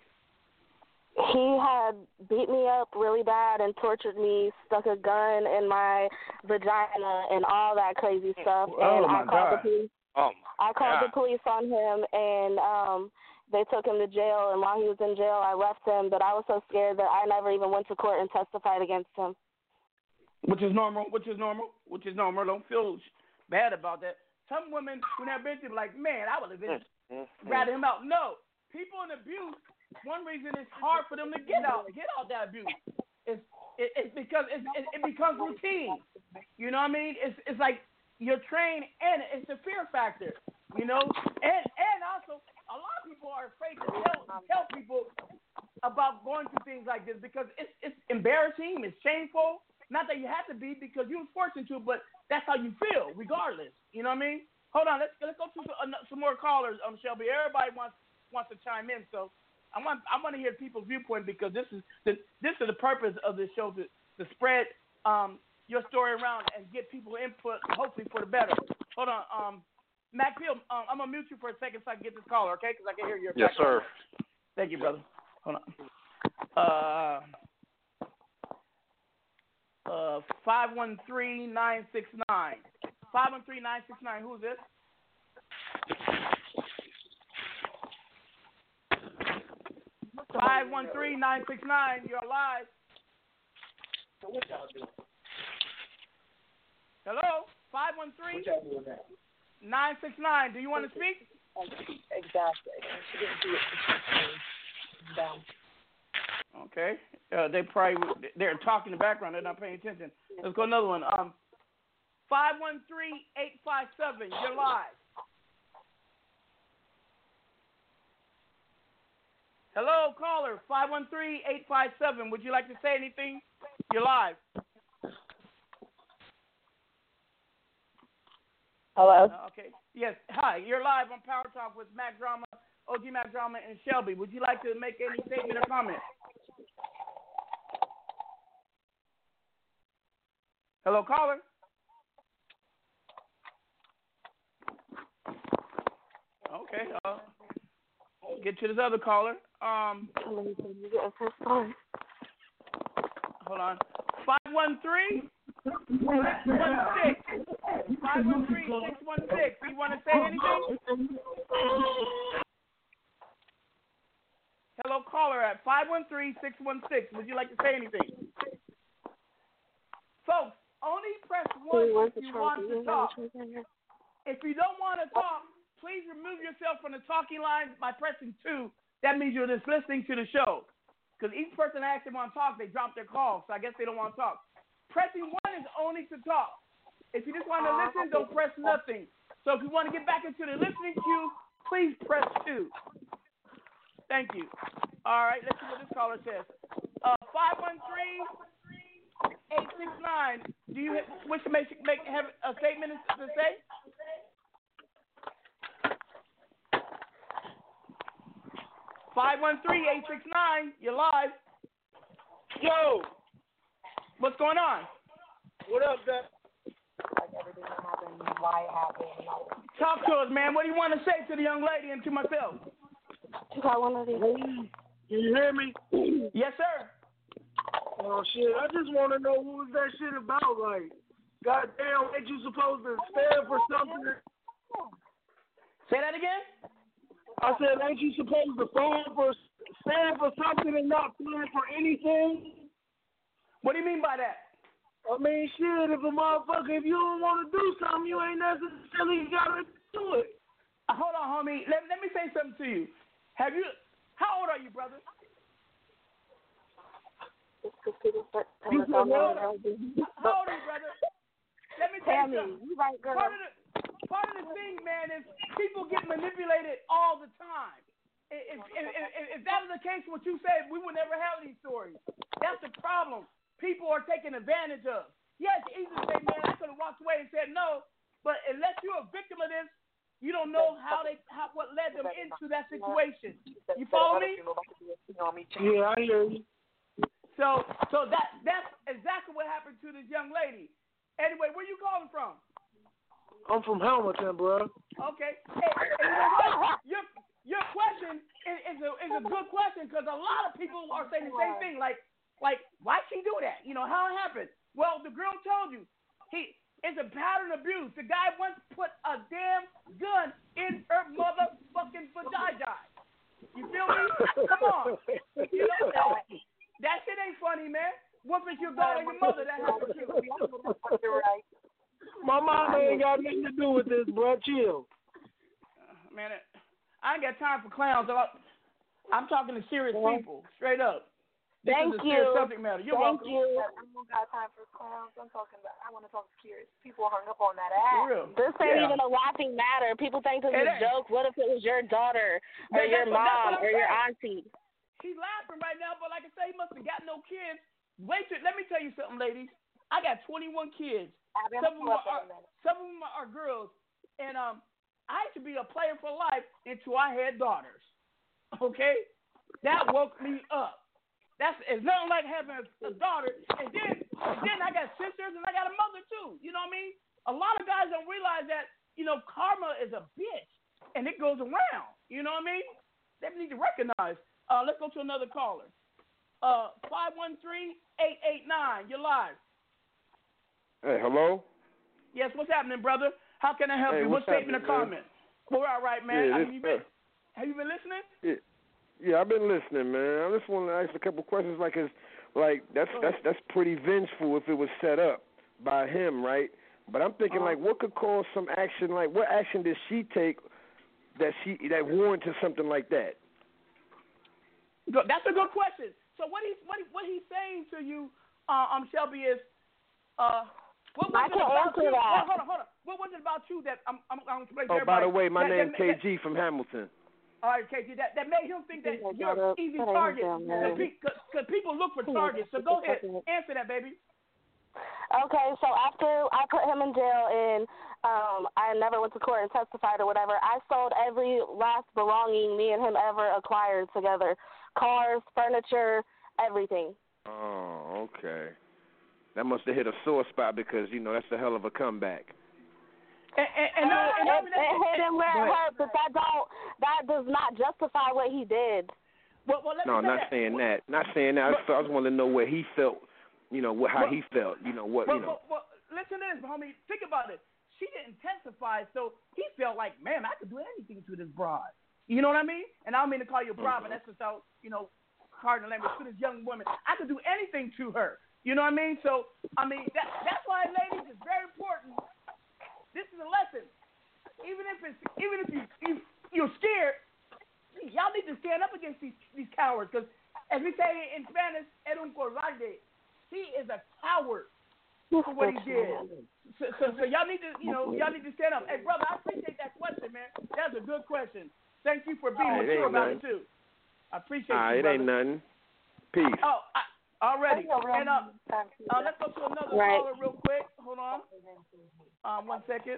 Speaker 13: He had beat me up really bad and tortured me, stuck a gun in my vagina and all that crazy stuff.
Speaker 14: Oh,
Speaker 13: and
Speaker 14: my
Speaker 13: I called
Speaker 14: God.
Speaker 13: the police.
Speaker 15: Oh my
Speaker 13: I called
Speaker 15: God.
Speaker 13: the police on him, and um, they took him to jail. And while he was in jail, I left him. But I was so scared that I never even went to court and testified against him.
Speaker 14: Which is normal. Which is normal. Which is normal. Don't feel bad about that. Some women, when they're been like, man, I would have been
Speaker 15: Mm-hmm.
Speaker 14: ratted him out. No, people in abuse. One reason it's hard for them to get out, get out that abuse. It's it, it's because it's, it, it becomes routine. You know what I mean? It's it's like you're trained, and it's the fear factor. You know, and and also a lot of people are afraid to tell tell people about going through things like this because it's it's embarrassing, it's shameful. Not that you have to be because you was forced to, but that's how you feel, regardless. You know what I mean? Hold on, let's let's go to some, some more callers, um, Shelby. Everybody wants wants to chime in, so I want I want to hear people's viewpoint because this is the this is the purpose of this show to to spread um your story around and get people input, hopefully for the better. Hold on, um, Mac Field, um, I'm gonna mute you for a second so I can get this caller, okay? Because I can hear your
Speaker 15: Yes, sir.
Speaker 14: Thank you, brother. Hold on. Uh. Uh, five one three nine six nine. Five one three nine six nine. Who's this? Five one three nine six nine. You're live. Hello. Five one three nine six nine. Do you want to speak?
Speaker 17: Exactly. She didn't do it. Down.
Speaker 14: Okay. Uh, they probably they're talking in the background. They're not paying attention. Let's go another one. Um, five one three eight five seven. You're live. Hello, caller. Five one three eight five seven. Would you like to say anything? You're live.
Speaker 17: Hello.
Speaker 14: Uh, okay. Yes. Hi. You're live on Power Talk with Mac Drama, O G Mac Drama, and Shelby. Would you like to make any statement or comment? Hello, caller. Okay. Uh, we'll get to this other caller. Um, hold on. Five one three six one six. Five one three six one six. Do you want to say anything? Hello, caller at five one three six one six. Would you like to say anything? Folks, only press one if you want to talk. If you don't want to talk, please remove yourself from the talking line by pressing two. That means you're just listening to the show. Because each person that actually want to talk, they drop their call, so I guess they don't want to talk. Pressing one is only to talk. If you just want to listen, don't press nothing. So if you want to get back into the listening queue, please press two. Thank you. All right, let's see what this caller says. Uh, five one three eight six nine. Do you wish to make, make have a statement to say? Five one three eight six nine. You're live.
Speaker 18: Yo,
Speaker 14: what's going on?
Speaker 18: What up, Dad?
Speaker 17: Like everything that happened, why it happened.
Speaker 14: Talk to us, man. What do you want to say to the young lady and to myself?
Speaker 13: You got one of these.
Speaker 18: Can you hear me?
Speaker 14: Yes, sir.
Speaker 18: Oh shit! I just want to know what was that shit about? Like, goddamn, ain't you supposed to stand for something?
Speaker 14: Say that again.
Speaker 18: I said, ain't you supposed to stand for stand for something and not stand for anything?
Speaker 14: What do you mean by that?
Speaker 18: I mean, shit, if a motherfucker, if you don't want to do something, you ain't necessarily got to do it.
Speaker 14: Uh, hold on, homie. Let, let me say something to you. Have you? How old are you, brother? You how old are you, brother? Let me tell you something.
Speaker 13: You right, girl.
Speaker 14: Part of the part of the thing, man, is people get manipulated all the time. If, if, if, if that was the case, what you said, we would never have these stories. That's the problem. People are taken advantage of. Yes, it's easy to say, man, I could have walked away and said no, but unless you're a victim of this, you don't know how they, how, what led them into that situation. You follow me?
Speaker 18: Yeah, I hear you.
Speaker 14: So, so that that's exactly what happened to this young lady. Anyway, where you calling from?
Speaker 18: I'm from Hamilton, bro.
Speaker 14: Okay. Hey, and you know what? Your your question is, is a is a good question because a lot of people are saying the same thing. Like like why'd she do that? You know how it happened? Well, the girl told you. He it's a pattern of abuse. The guy once put a damn gun in her motherfucking vagina. You feel me? Come on. You know that. That shit ain't funny, man. What if your daughter and your mother that happened to?
Speaker 18: You're right. My mama ain't got nothing to do with this, bro. Chill.
Speaker 14: Uh, man, I ain't got time for clowns. I'm talking to serious people, straight up. This
Speaker 13: Thank
Speaker 14: is a
Speaker 13: you.
Speaker 14: serious subject matter. You're
Speaker 13: Thank
Speaker 14: welcome.
Speaker 13: you.
Speaker 17: I don't got time for clowns. I'm talking about. I want to talk serious. People hung up on that ass.
Speaker 14: For real.
Speaker 13: This ain't
Speaker 14: Yeah.
Speaker 13: even a laughing matter. People think this
Speaker 14: It
Speaker 13: is a
Speaker 14: ain't.
Speaker 13: joke. What if it was your daughter or
Speaker 14: That-
Speaker 13: your
Speaker 14: that's what- that's
Speaker 13: mom
Speaker 14: what I'm
Speaker 13: or your
Speaker 14: saying.
Speaker 13: auntie?
Speaker 14: She's laughing right now, but like I say, he must have got no kids. Wait, till, let me tell you something, ladies. I got twenty-one kids. Some of them are, some of them are girls, and um, I used to be a player for life until I had daughters. Okay, that woke me up. That's it's nothing like having a, a daughter, and then and then I got sisters and I got a mother too. You know what I mean? A lot of guys don't realize that you know karma is a bitch, and it goes around. You know what I mean? They need to recognize. Uh, let's go to another caller. Uh, five one three, eight eight nine. You're live.
Speaker 19: Hey, hello?
Speaker 14: Yes, what's happening, brother? How can I help
Speaker 19: Hey,
Speaker 14: you?
Speaker 19: what's
Speaker 14: What statement or
Speaker 19: happening, man?
Speaker 14: comment? Well, we're all right, man.
Speaker 19: Yeah,
Speaker 14: I
Speaker 19: this,
Speaker 14: mean, you been, have you been listening?
Speaker 19: Yeah, yeah, I've been listening, man. I just want to ask a couple questions. Like, is like that's that's that's pretty vengeful if it was set up by him, right? But I'm thinking,
Speaker 14: Uh-huh.
Speaker 19: like, what could cause some action? Like, what action did she take that she that warranted something like that?
Speaker 14: Good. That's a good question. So what he what he, what he's saying to you, uh, um, Shelby is, uh, what was
Speaker 13: I
Speaker 14: it
Speaker 13: can
Speaker 14: about
Speaker 13: answer
Speaker 14: you?
Speaker 13: that.
Speaker 14: Hold, hold on, hold on. What was it about you that I'm I'm going to explain to
Speaker 19: Oh, by
Speaker 14: everybody?
Speaker 19: the way, my
Speaker 14: that,
Speaker 19: name's
Speaker 14: that,
Speaker 19: K G from Hamilton.
Speaker 14: All right, K G, that, that made him think that
Speaker 13: Oh,
Speaker 14: you're
Speaker 13: God,
Speaker 14: an easy
Speaker 13: that ain't
Speaker 14: target.
Speaker 13: him, man.
Speaker 14: Because people look for
Speaker 13: Oh,
Speaker 14: targets. So go ahead.
Speaker 13: that's-
Speaker 14: Answer that, baby.
Speaker 13: Okay, so after I put him in jail and um, I never went to court and testified or whatever, I sold every last belonging me and him ever acquired together. Cars, furniture, everything.
Speaker 19: Oh, okay. That must have hit a sore spot because you know that's a hell of a comeback.
Speaker 14: And, and, and,
Speaker 13: Uh,
Speaker 14: no, and,
Speaker 13: it, it hit him where
Speaker 14: Go
Speaker 13: it
Speaker 14: ahead.
Speaker 13: hurt, but that don't that does not justify what he did.
Speaker 14: Well, well, let
Speaker 19: No,
Speaker 14: me say
Speaker 19: not
Speaker 14: that.
Speaker 19: saying that. Not saying that. I just, I just wanted to know where he felt. You know what, how
Speaker 14: Well-
Speaker 19: he felt. You know what,
Speaker 14: Well,
Speaker 19: you know.
Speaker 14: well, well, listen to this, homie. Think about it. She didn't testify, so he felt like, man, I could do anything to this broad. You know what I mean? And I don't mean to call you a broad, but that's just how, you know, cardinal language to this young woman. I could do anything to her. You know what I mean? So, I mean, that that's why, ladies, it's very important. This is a lesson. Even if it's, even if you, you you're scared, y'all need to stand up against these these cowards. Because as we say in Spanish, era un cobarde. He is a coward for what he did. So, so, so y'all need to, you know, y'all need to stand up. Hey, brother, I appreciate that question, man. That's a good question. Thank you for being
Speaker 19: Hey, it
Speaker 14: mature
Speaker 19: ain't
Speaker 14: about
Speaker 19: nothing.
Speaker 14: it too. I appreciate
Speaker 19: Ah,
Speaker 14: you,
Speaker 19: it
Speaker 14: brother.
Speaker 19: ain't nothing. Peace.
Speaker 14: Oh, I, already. And uh, uh, let's go to another
Speaker 13: Right.
Speaker 14: caller real quick. Hold on. Um, one second.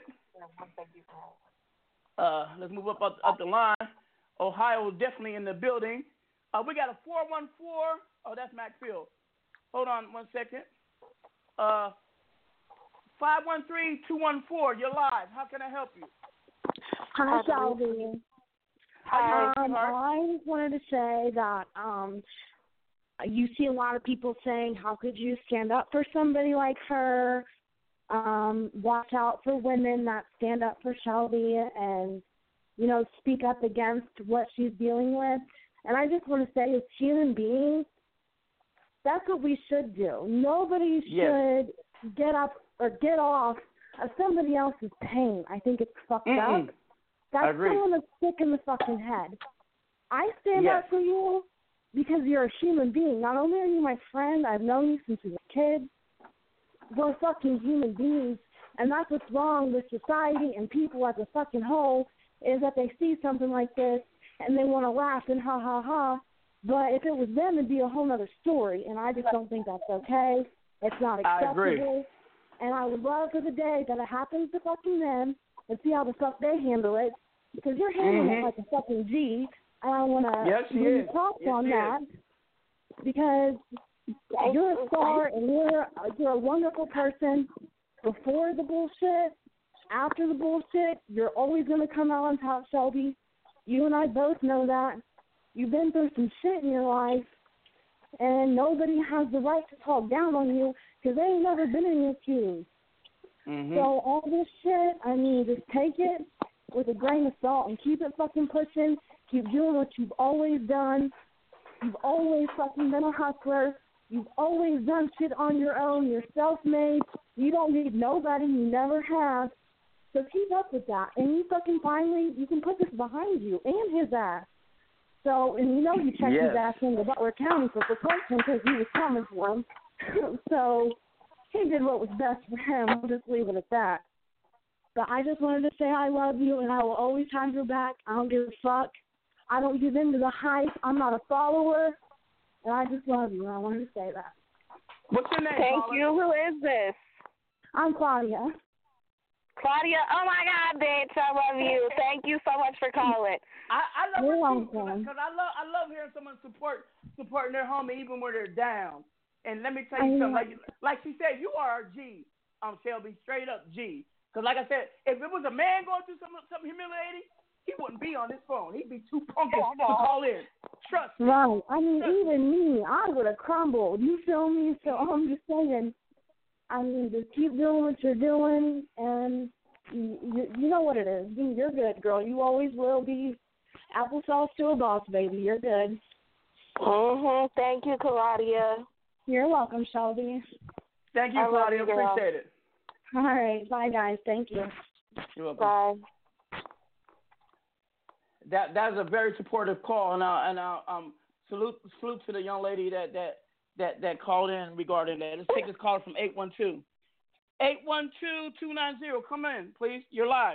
Speaker 14: Uh, let's move up up, up the line. Ohio is definitely in the building. Uh, we got a four one four. Oh, that's Macfield. Hold on one second. Uh, five one three two one four. You're live. How can I help you?
Speaker 20: Hi, Shelby.
Speaker 14: Hi,
Speaker 20: Um,
Speaker 14: sweetheart.
Speaker 20: I just wanted to say that um, you see a lot of people saying, how could you stand up for somebody like her? Um, watch out for women that stand up for Shelby and, you know, speak up against what she's dealing with. And I just want to say, as human beings, that's what we should do. Nobody
Speaker 14: Yes.
Speaker 20: should get up or get off of somebody else's pain. I think it's fucked
Speaker 14: Mm-mm.
Speaker 20: up. That's
Speaker 14: I agree.
Speaker 20: someone that's sick in the fucking head. I stand
Speaker 14: Yes.
Speaker 20: up for you because you're a human being. Not only are you my friend, I've known you since we were kids. We're fucking human beings. And that's what's wrong with society and people as a fucking whole, is that they see something like this and they want to laugh and ha ha ha. But if it was them, it'd be a whole other story. And I just don't think that's okay. It's not
Speaker 14: I agree.
Speaker 20: acceptable. And I would love for the day that it happens to fucking them and see how the fuck they handle it. Because you're handling
Speaker 14: Mhm.
Speaker 20: it like a fucking G. And I want to
Speaker 14: Yes, she
Speaker 20: give you
Speaker 14: is.
Speaker 20: props
Speaker 14: Yes,
Speaker 20: on
Speaker 14: she
Speaker 20: that. Because you're a star and you're, you're a wonderful person. Before the bullshit, after the bullshit, you're always going to come out on top, Shelby. You and I both know that. You've been through some shit in your life, and nobody has the right to talk down on you because they ain't never been in your shoes.
Speaker 14: Mm-hmm.
Speaker 20: So all this shit, I mean, just take it with a grain of salt and keep it fucking pushing. Keep doing what you've always done. You've always fucking been a hustler. You've always done shit on your own. You're self-made. You don't need nobody. You never have. So keep up with that. And you fucking finally, you can put this behind you and his ass. So, and you know you checked
Speaker 14: Yes.
Speaker 20: his ass into Butler County for protection because he was coming for him. So he did what was best for him. I'll just leave it at that. But I just wanted to say I love you, and I will always have your back. I don't give a fuck. I don't give in to the hype. I'm not a follower. And I just love you. I wanted to say that.
Speaker 14: What's your name,
Speaker 13: Thank
Speaker 14: caller?
Speaker 13: you. Who is this?
Speaker 20: I'm Claudia.
Speaker 13: Claudia, oh my God, bitch, I love you. Thank you so much for calling.
Speaker 14: I, I love
Speaker 20: You're
Speaker 14: her too,
Speaker 20: welcome.
Speaker 14: because I love I love hearing someone support supporting their homie even when they're down. And let me tell
Speaker 20: I
Speaker 14: you
Speaker 20: know.
Speaker 14: something, like like she said, you are a G, um Shelby, straight up G. Because like I said, if it was a man going through something something humiliating, he wouldn't be on his phone. He'd be too punky to call in. Trust me.
Speaker 20: Right. I mean,
Speaker 14: Trust
Speaker 20: even me, I would have crumbled. You feel me? So I'm just saying, I mean, just keep doing what you're doing, and you, you, you know what it is. You- You're good, girl. You always will be. Applesauce to a boss, baby. You're good.
Speaker 13: Mm-hmm. Thank you, Claudia.
Speaker 20: You're welcome, Shelby.
Speaker 14: Thank you,
Speaker 13: I love
Speaker 14: Claudia.
Speaker 13: you, girl.
Speaker 14: Appreciate it.
Speaker 20: All right. Bye, guys. Thank you.
Speaker 14: You're welcome.
Speaker 13: Bye.
Speaker 14: That that is a very supportive call, and I and I um salute salute to the young lady that that that that called in regarding that. Let's take this call from eight one two. eight one two, two nine zero. Come in, please. You're live.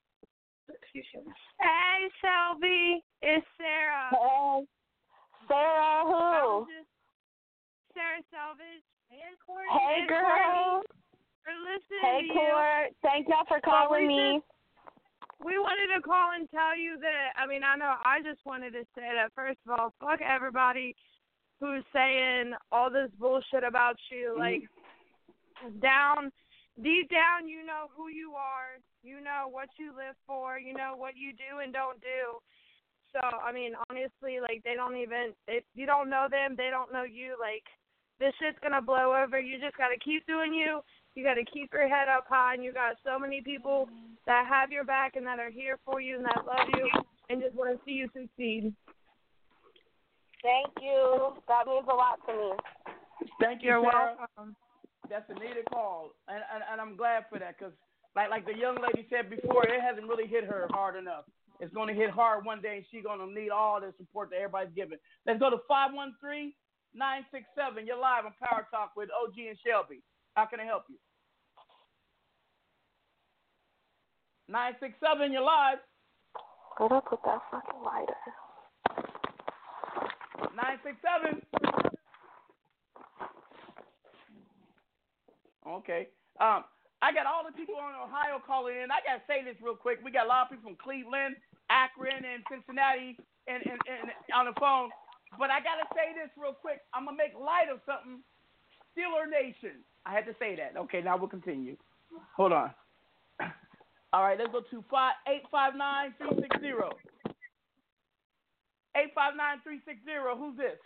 Speaker 8: Hey, Shelby, it's Sarah.
Speaker 13: Hey. Sarah, who?
Speaker 8: Sarah Selvage. And Courtney.
Speaker 13: Hey,
Speaker 8: and
Speaker 13: girl.
Speaker 8: Courtney. We're listening
Speaker 13: Hey,
Speaker 8: to you.
Speaker 13: Court. Thank y'all for
Speaker 8: But
Speaker 13: calling
Speaker 8: we
Speaker 13: me.
Speaker 8: just- We wanted to call and tell you that, I mean, I know I just wanted to say that, first of all, fuck everybody who's saying all this bullshit about you.
Speaker 14: Mm-hmm.
Speaker 8: Like, down, deep down, you know who you are. You know what you live for. You know what you do and don't do. So, I mean, honestly, like, they don't even, if you don't know them, they don't know you. Like, this shit's going to blow over. You just got to keep doing you. You got to keep your head up high, and you got so many people that have your back and that are here for you and that love you and just want to see you succeed.
Speaker 13: Thank you. That means a lot to me.
Speaker 14: Thank you,
Speaker 8: You're
Speaker 14: Sarah.
Speaker 8: welcome.
Speaker 14: That's a needed call, and and, and I'm glad for that, because like like the young lady said before, it hasn't really hit her hard enough. It's going to hit hard one day, and she's going to need all the support that everybody's giving. Let's go to five one three, nine six seven. You're live on Power Talk with O G and Shelby. How can I help you? nine six seven, you're live.
Speaker 13: Where'd I put that fucking lighter?
Speaker 14: nine six seven. Okay. Um, I got all the people in Ohio calling in. I got to say this real quick. We got a lot of people from Cleveland, Akron, and Cincinnati and, and, and on the phone. But I got to say this real quick. I'm going to make light of something. Steeler Nation. I had to say that. Okay, now we'll continue. Hold on. All right, let's go to five eight five nine three six zero. eight five nine three six zero. Who's this?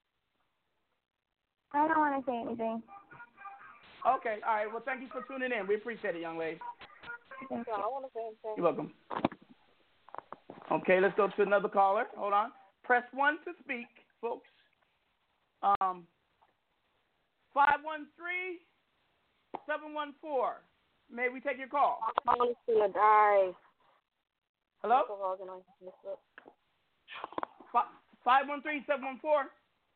Speaker 7: I don't want to say anything.
Speaker 14: Okay, all right. Well, thank you for tuning in. We appreciate it, young lady.
Speaker 7: Thank you.
Speaker 13: I want to say anything.
Speaker 14: You're welcome. Okay, let's go to another caller. Hold on. Press one to speak, folks. Um, five one three, seven one four. May we take your call?
Speaker 13: My phone is gonna die.
Speaker 14: Hello? five one three, seven one four.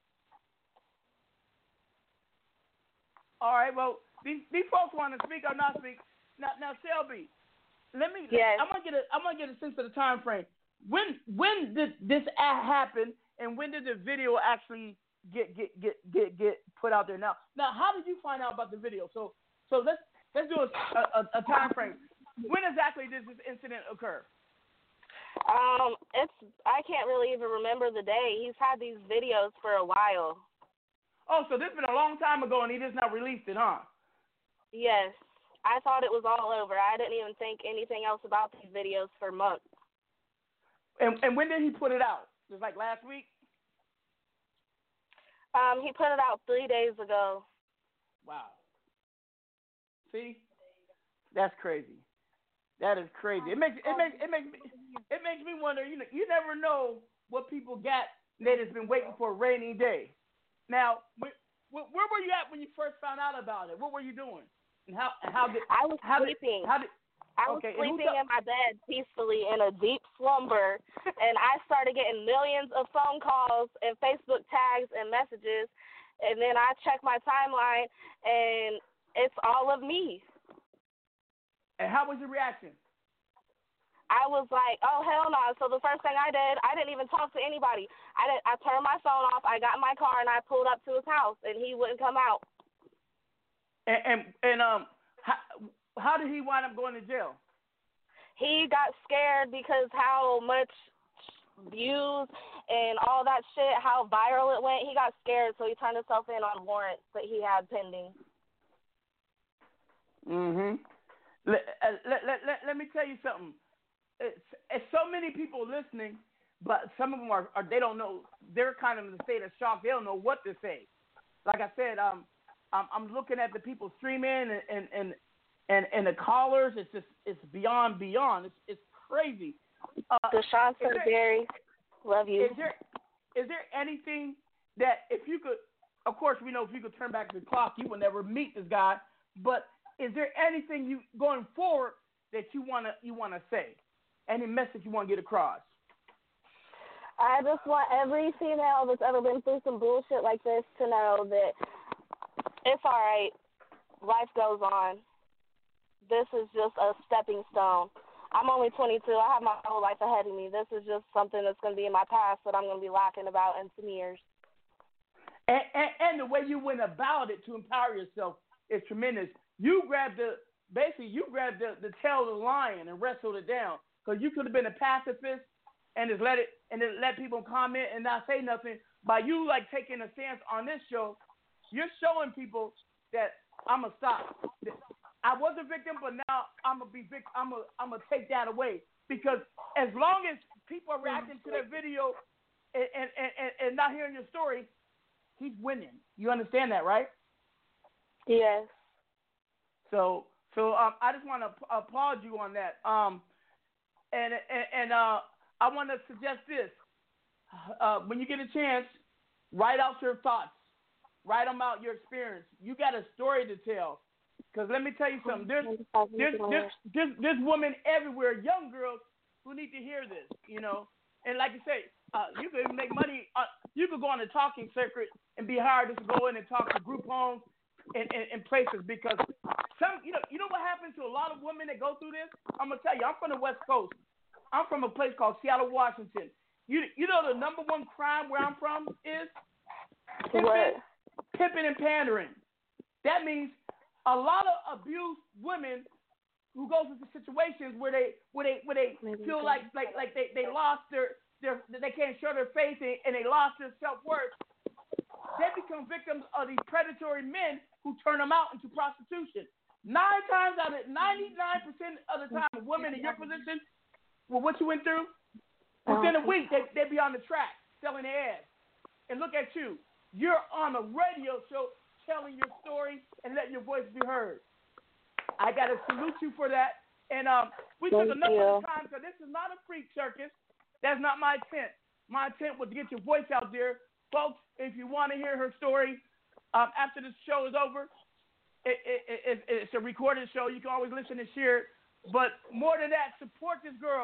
Speaker 14: All right, well, these these folks want to speak or not speak. Now, now, Shelby, let me.
Speaker 13: Yes.
Speaker 14: I'm gonna get a. I'm gonna get a sense of the time frame. When when did this act happen, and when did the video actually get get get get get put out there? Now, now, how did you find out about the video? So so let's let's do a a, a time frame. When exactly did this incident occur?
Speaker 13: Um, it's I can't really even remember the day. He's had these videos for a while.
Speaker 14: Oh, so this has been a long time ago, and he just not released it, huh?
Speaker 13: Yes. I thought it was all over. I didn't even think anything else about these videos for months.
Speaker 14: And and when did he put it out? Just like last week?
Speaker 13: Um, he put it out three days ago.
Speaker 14: Wow. See? That's crazy. That is crazy. It makes it makes it makes me it makes me wonder. You know, you never know what people got that has been waiting for a rainy day. Now, where, where were you at when you first found out about it? What were you doing? And how and how did
Speaker 13: I was
Speaker 14: how
Speaker 13: sleeping?
Speaker 14: Did, how did,
Speaker 13: I was
Speaker 14: okay,
Speaker 13: sleeping in my bed peacefully in a deep slumber, and I started getting millions of phone calls and Facebook tags and messages, and then I checked my timeline, and it's all of me.
Speaker 14: And how was your reaction?
Speaker 13: I was like, oh, hell no. So the first thing I did, I didn't even talk to anybody. I did, I turned my phone off. I got in my car, and I pulled up to his house, and he wouldn't come out.
Speaker 14: And and, and um, how, how did he wind up going to jail?
Speaker 13: He got scared because how much views and all that shit, how viral it went. He got scared, so he turned himself in on warrants that he had pending.
Speaker 14: Mm-hmm. Let, uh, let, let, let, let me tell you something. It's, it's so many people listening, but some of them are, are they don't know. They're kind of in a state of shock. They don't know what to say. Like I said, um, I'm, I'm looking at the people streaming and and, and, and, and the callers. It's just it's beyond beyond. It's it's crazy. Uh,
Speaker 13: Deshaun Gary, love you.
Speaker 14: Is there is there anything that if you could? Of course, we know if you could turn back the clock, you would never meet this guy. But is there anything you going forward that you wanna you wanna say? Any message you want to get across?
Speaker 13: I just want every female that's ever been through some bullshit like this to know that it's all right. Life goes on. This is just a stepping stone. I'm only twenty-two. I have my whole life ahead of me. This is just something that's going to be in my past that I'm going to be laughing about in some years.
Speaker 14: And, and, and the way you went about it to empower yourself is tremendous. You grabbed the, basically, you grabbed the, the tail of the lion and wrestled it down. Because you could have been a pacifist and just let it and then let people comment and not say nothing. By you like taking a stance on this show, you're showing people that I'm gonna stop. I was a victim, but now I'm gonna be vic- I'm gonna I'm gonna take that away. Because as long as people are reacting to that video and and, and, and not hearing your story, he's winning. You understand that, right?
Speaker 13: Yes.
Speaker 14: So so um, I just want to applaud you on that. Um. And and, and uh, I want to suggest this. Uh, when you get a chance, write out your thoughts. Write them out, your experience. You got a story to tell. Because let me tell you something. There's, there's, there's, there's, there's women everywhere, young girls, who need to hear this, you know. And like you say, uh, you could make money. Uh, you could go on a talking circuit and be hired to go in and talk to group homes and, and, and places because some, you know, you know what happens to a lot of women that go through this? I'm gonna tell you, I'm from the West Coast. I'm from a place called Seattle, Washington. You you know the number one crime where I'm from is pimping, pimping and pandering. That means a lot of abused women who go through situations where they where they where they feel like like like they, they lost their, their they can't show their face and, and they lost their self worth. They become victims of these predatory men who turn them out into prostitution. Nine times out of ninety-nine percent of the time, women in your position, with what you went through, within a week they they be on the track selling their ass. And look at you, you're on a radio show telling your story and letting your voice be heard. I gotta salute you for that. And um, we took enough of the time because this is not a freak circus. That's not my intent. My intent was to get your voice out there. Folks, if you want to hear her story um, after this show is over, it, it, it, it's a recorded show. You can always listen and share it. But more than that, support this girl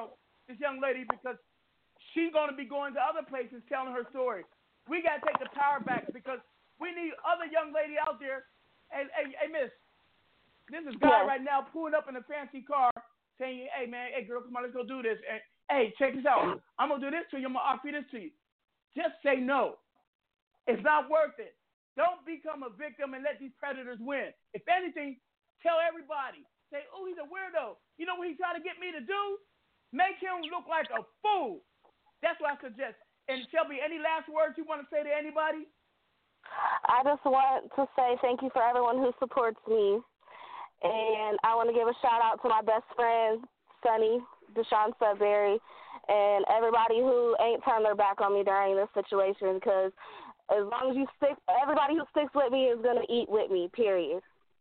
Speaker 14: this young lady because she's going to be going to other places telling her story. We got to take the power back because we need other young lady out there. Hey, hey, hey miss, this is guy
Speaker 13: Yeah.
Speaker 14: right now pulling up in a fancy car saying, hey, man, hey, girl, come on, let's go do this. And, hey, check this out. I'm going to do this to you. I'm going to offer this to you. Just say no. It's not worth it. Don't become a victim and let these predators win. If anything, tell everybody. Say, oh, he's a weirdo. You know what he tried to get me to do? Make him look like a fool. That's what I suggest. And Shelby, any last words you want to say to anybody?
Speaker 13: I just want to say thank you for everyone who supports me. And I want to give a shout out to my best friend, Sonny, Deshaun Sudbury, and everybody who ain't turned their back on me during this situation because as long as you stick, everybody who sticks with me is going to eat with me, period.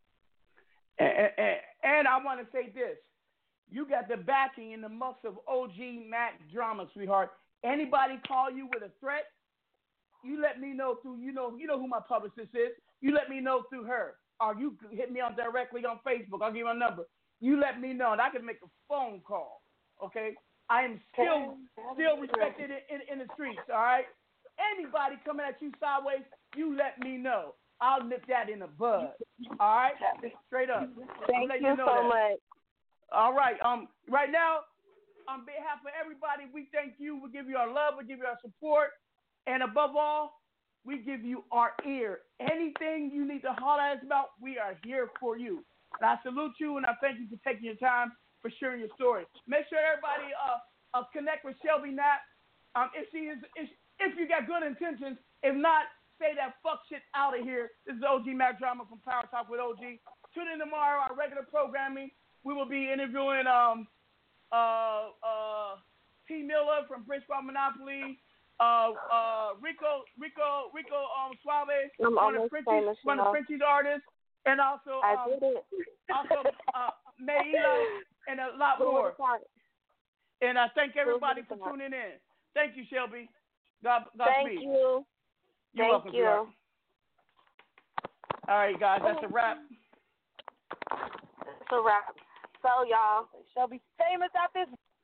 Speaker 14: And, and, and I want to say this. You got the backing and the muscle of O G Mac Drama, sweetheart. Anybody call you with a threat, you let me know through, you know, you know who my publicist is. You let me know through her. Or you hit me on directly on Facebook. I'll give you my number. You let me know, and I can make a phone call, okay? I am still still respected in, in, in the streets, all right? Anybody coming at you sideways, you let me know. I'll nip that in the bud, all right? Straight up.
Speaker 13: Thank
Speaker 14: I'll let
Speaker 13: you,
Speaker 14: you know
Speaker 13: so
Speaker 14: that.
Speaker 13: much.
Speaker 14: All right. Um. Right now, on behalf of everybody, we thank you. We give you our love. We give you our support. And above all, we give you our ear. Anything you need to holler at us about, we are here for you. And I salute you, and I thank you for taking your time for sharing your story. Make sure everybody uh, uh connect with Shelby Knapp. Um, if she is, if, if you got good intentions, if not, say that fuck shit out of here. This is O G Mac Drama from Power Talk with O G. Tune in tomorrow, our regular programming. We will be interviewing um uh uh T Miller from Bridgeport Monopoly, uh uh Rico Rico Rico um Suave,
Speaker 13: I'm
Speaker 14: one of
Speaker 13: almost
Speaker 14: Frenchie's
Speaker 13: famous,
Speaker 14: one
Speaker 13: you
Speaker 14: of
Speaker 13: know.
Speaker 14: Frenchie's artists, and also
Speaker 13: I
Speaker 14: um,
Speaker 13: did it.
Speaker 14: also uh Mayla and a lot more. And I thank everybody for tuning in. Thank you, Shelby. God, God
Speaker 13: Thank
Speaker 14: speed.
Speaker 13: you.
Speaker 14: You're
Speaker 13: Thank
Speaker 14: welcome,
Speaker 13: you.
Speaker 14: sweetheart. All right, guys, that's a wrap.
Speaker 13: It's a wrap. So, y'all, Shelby famous out this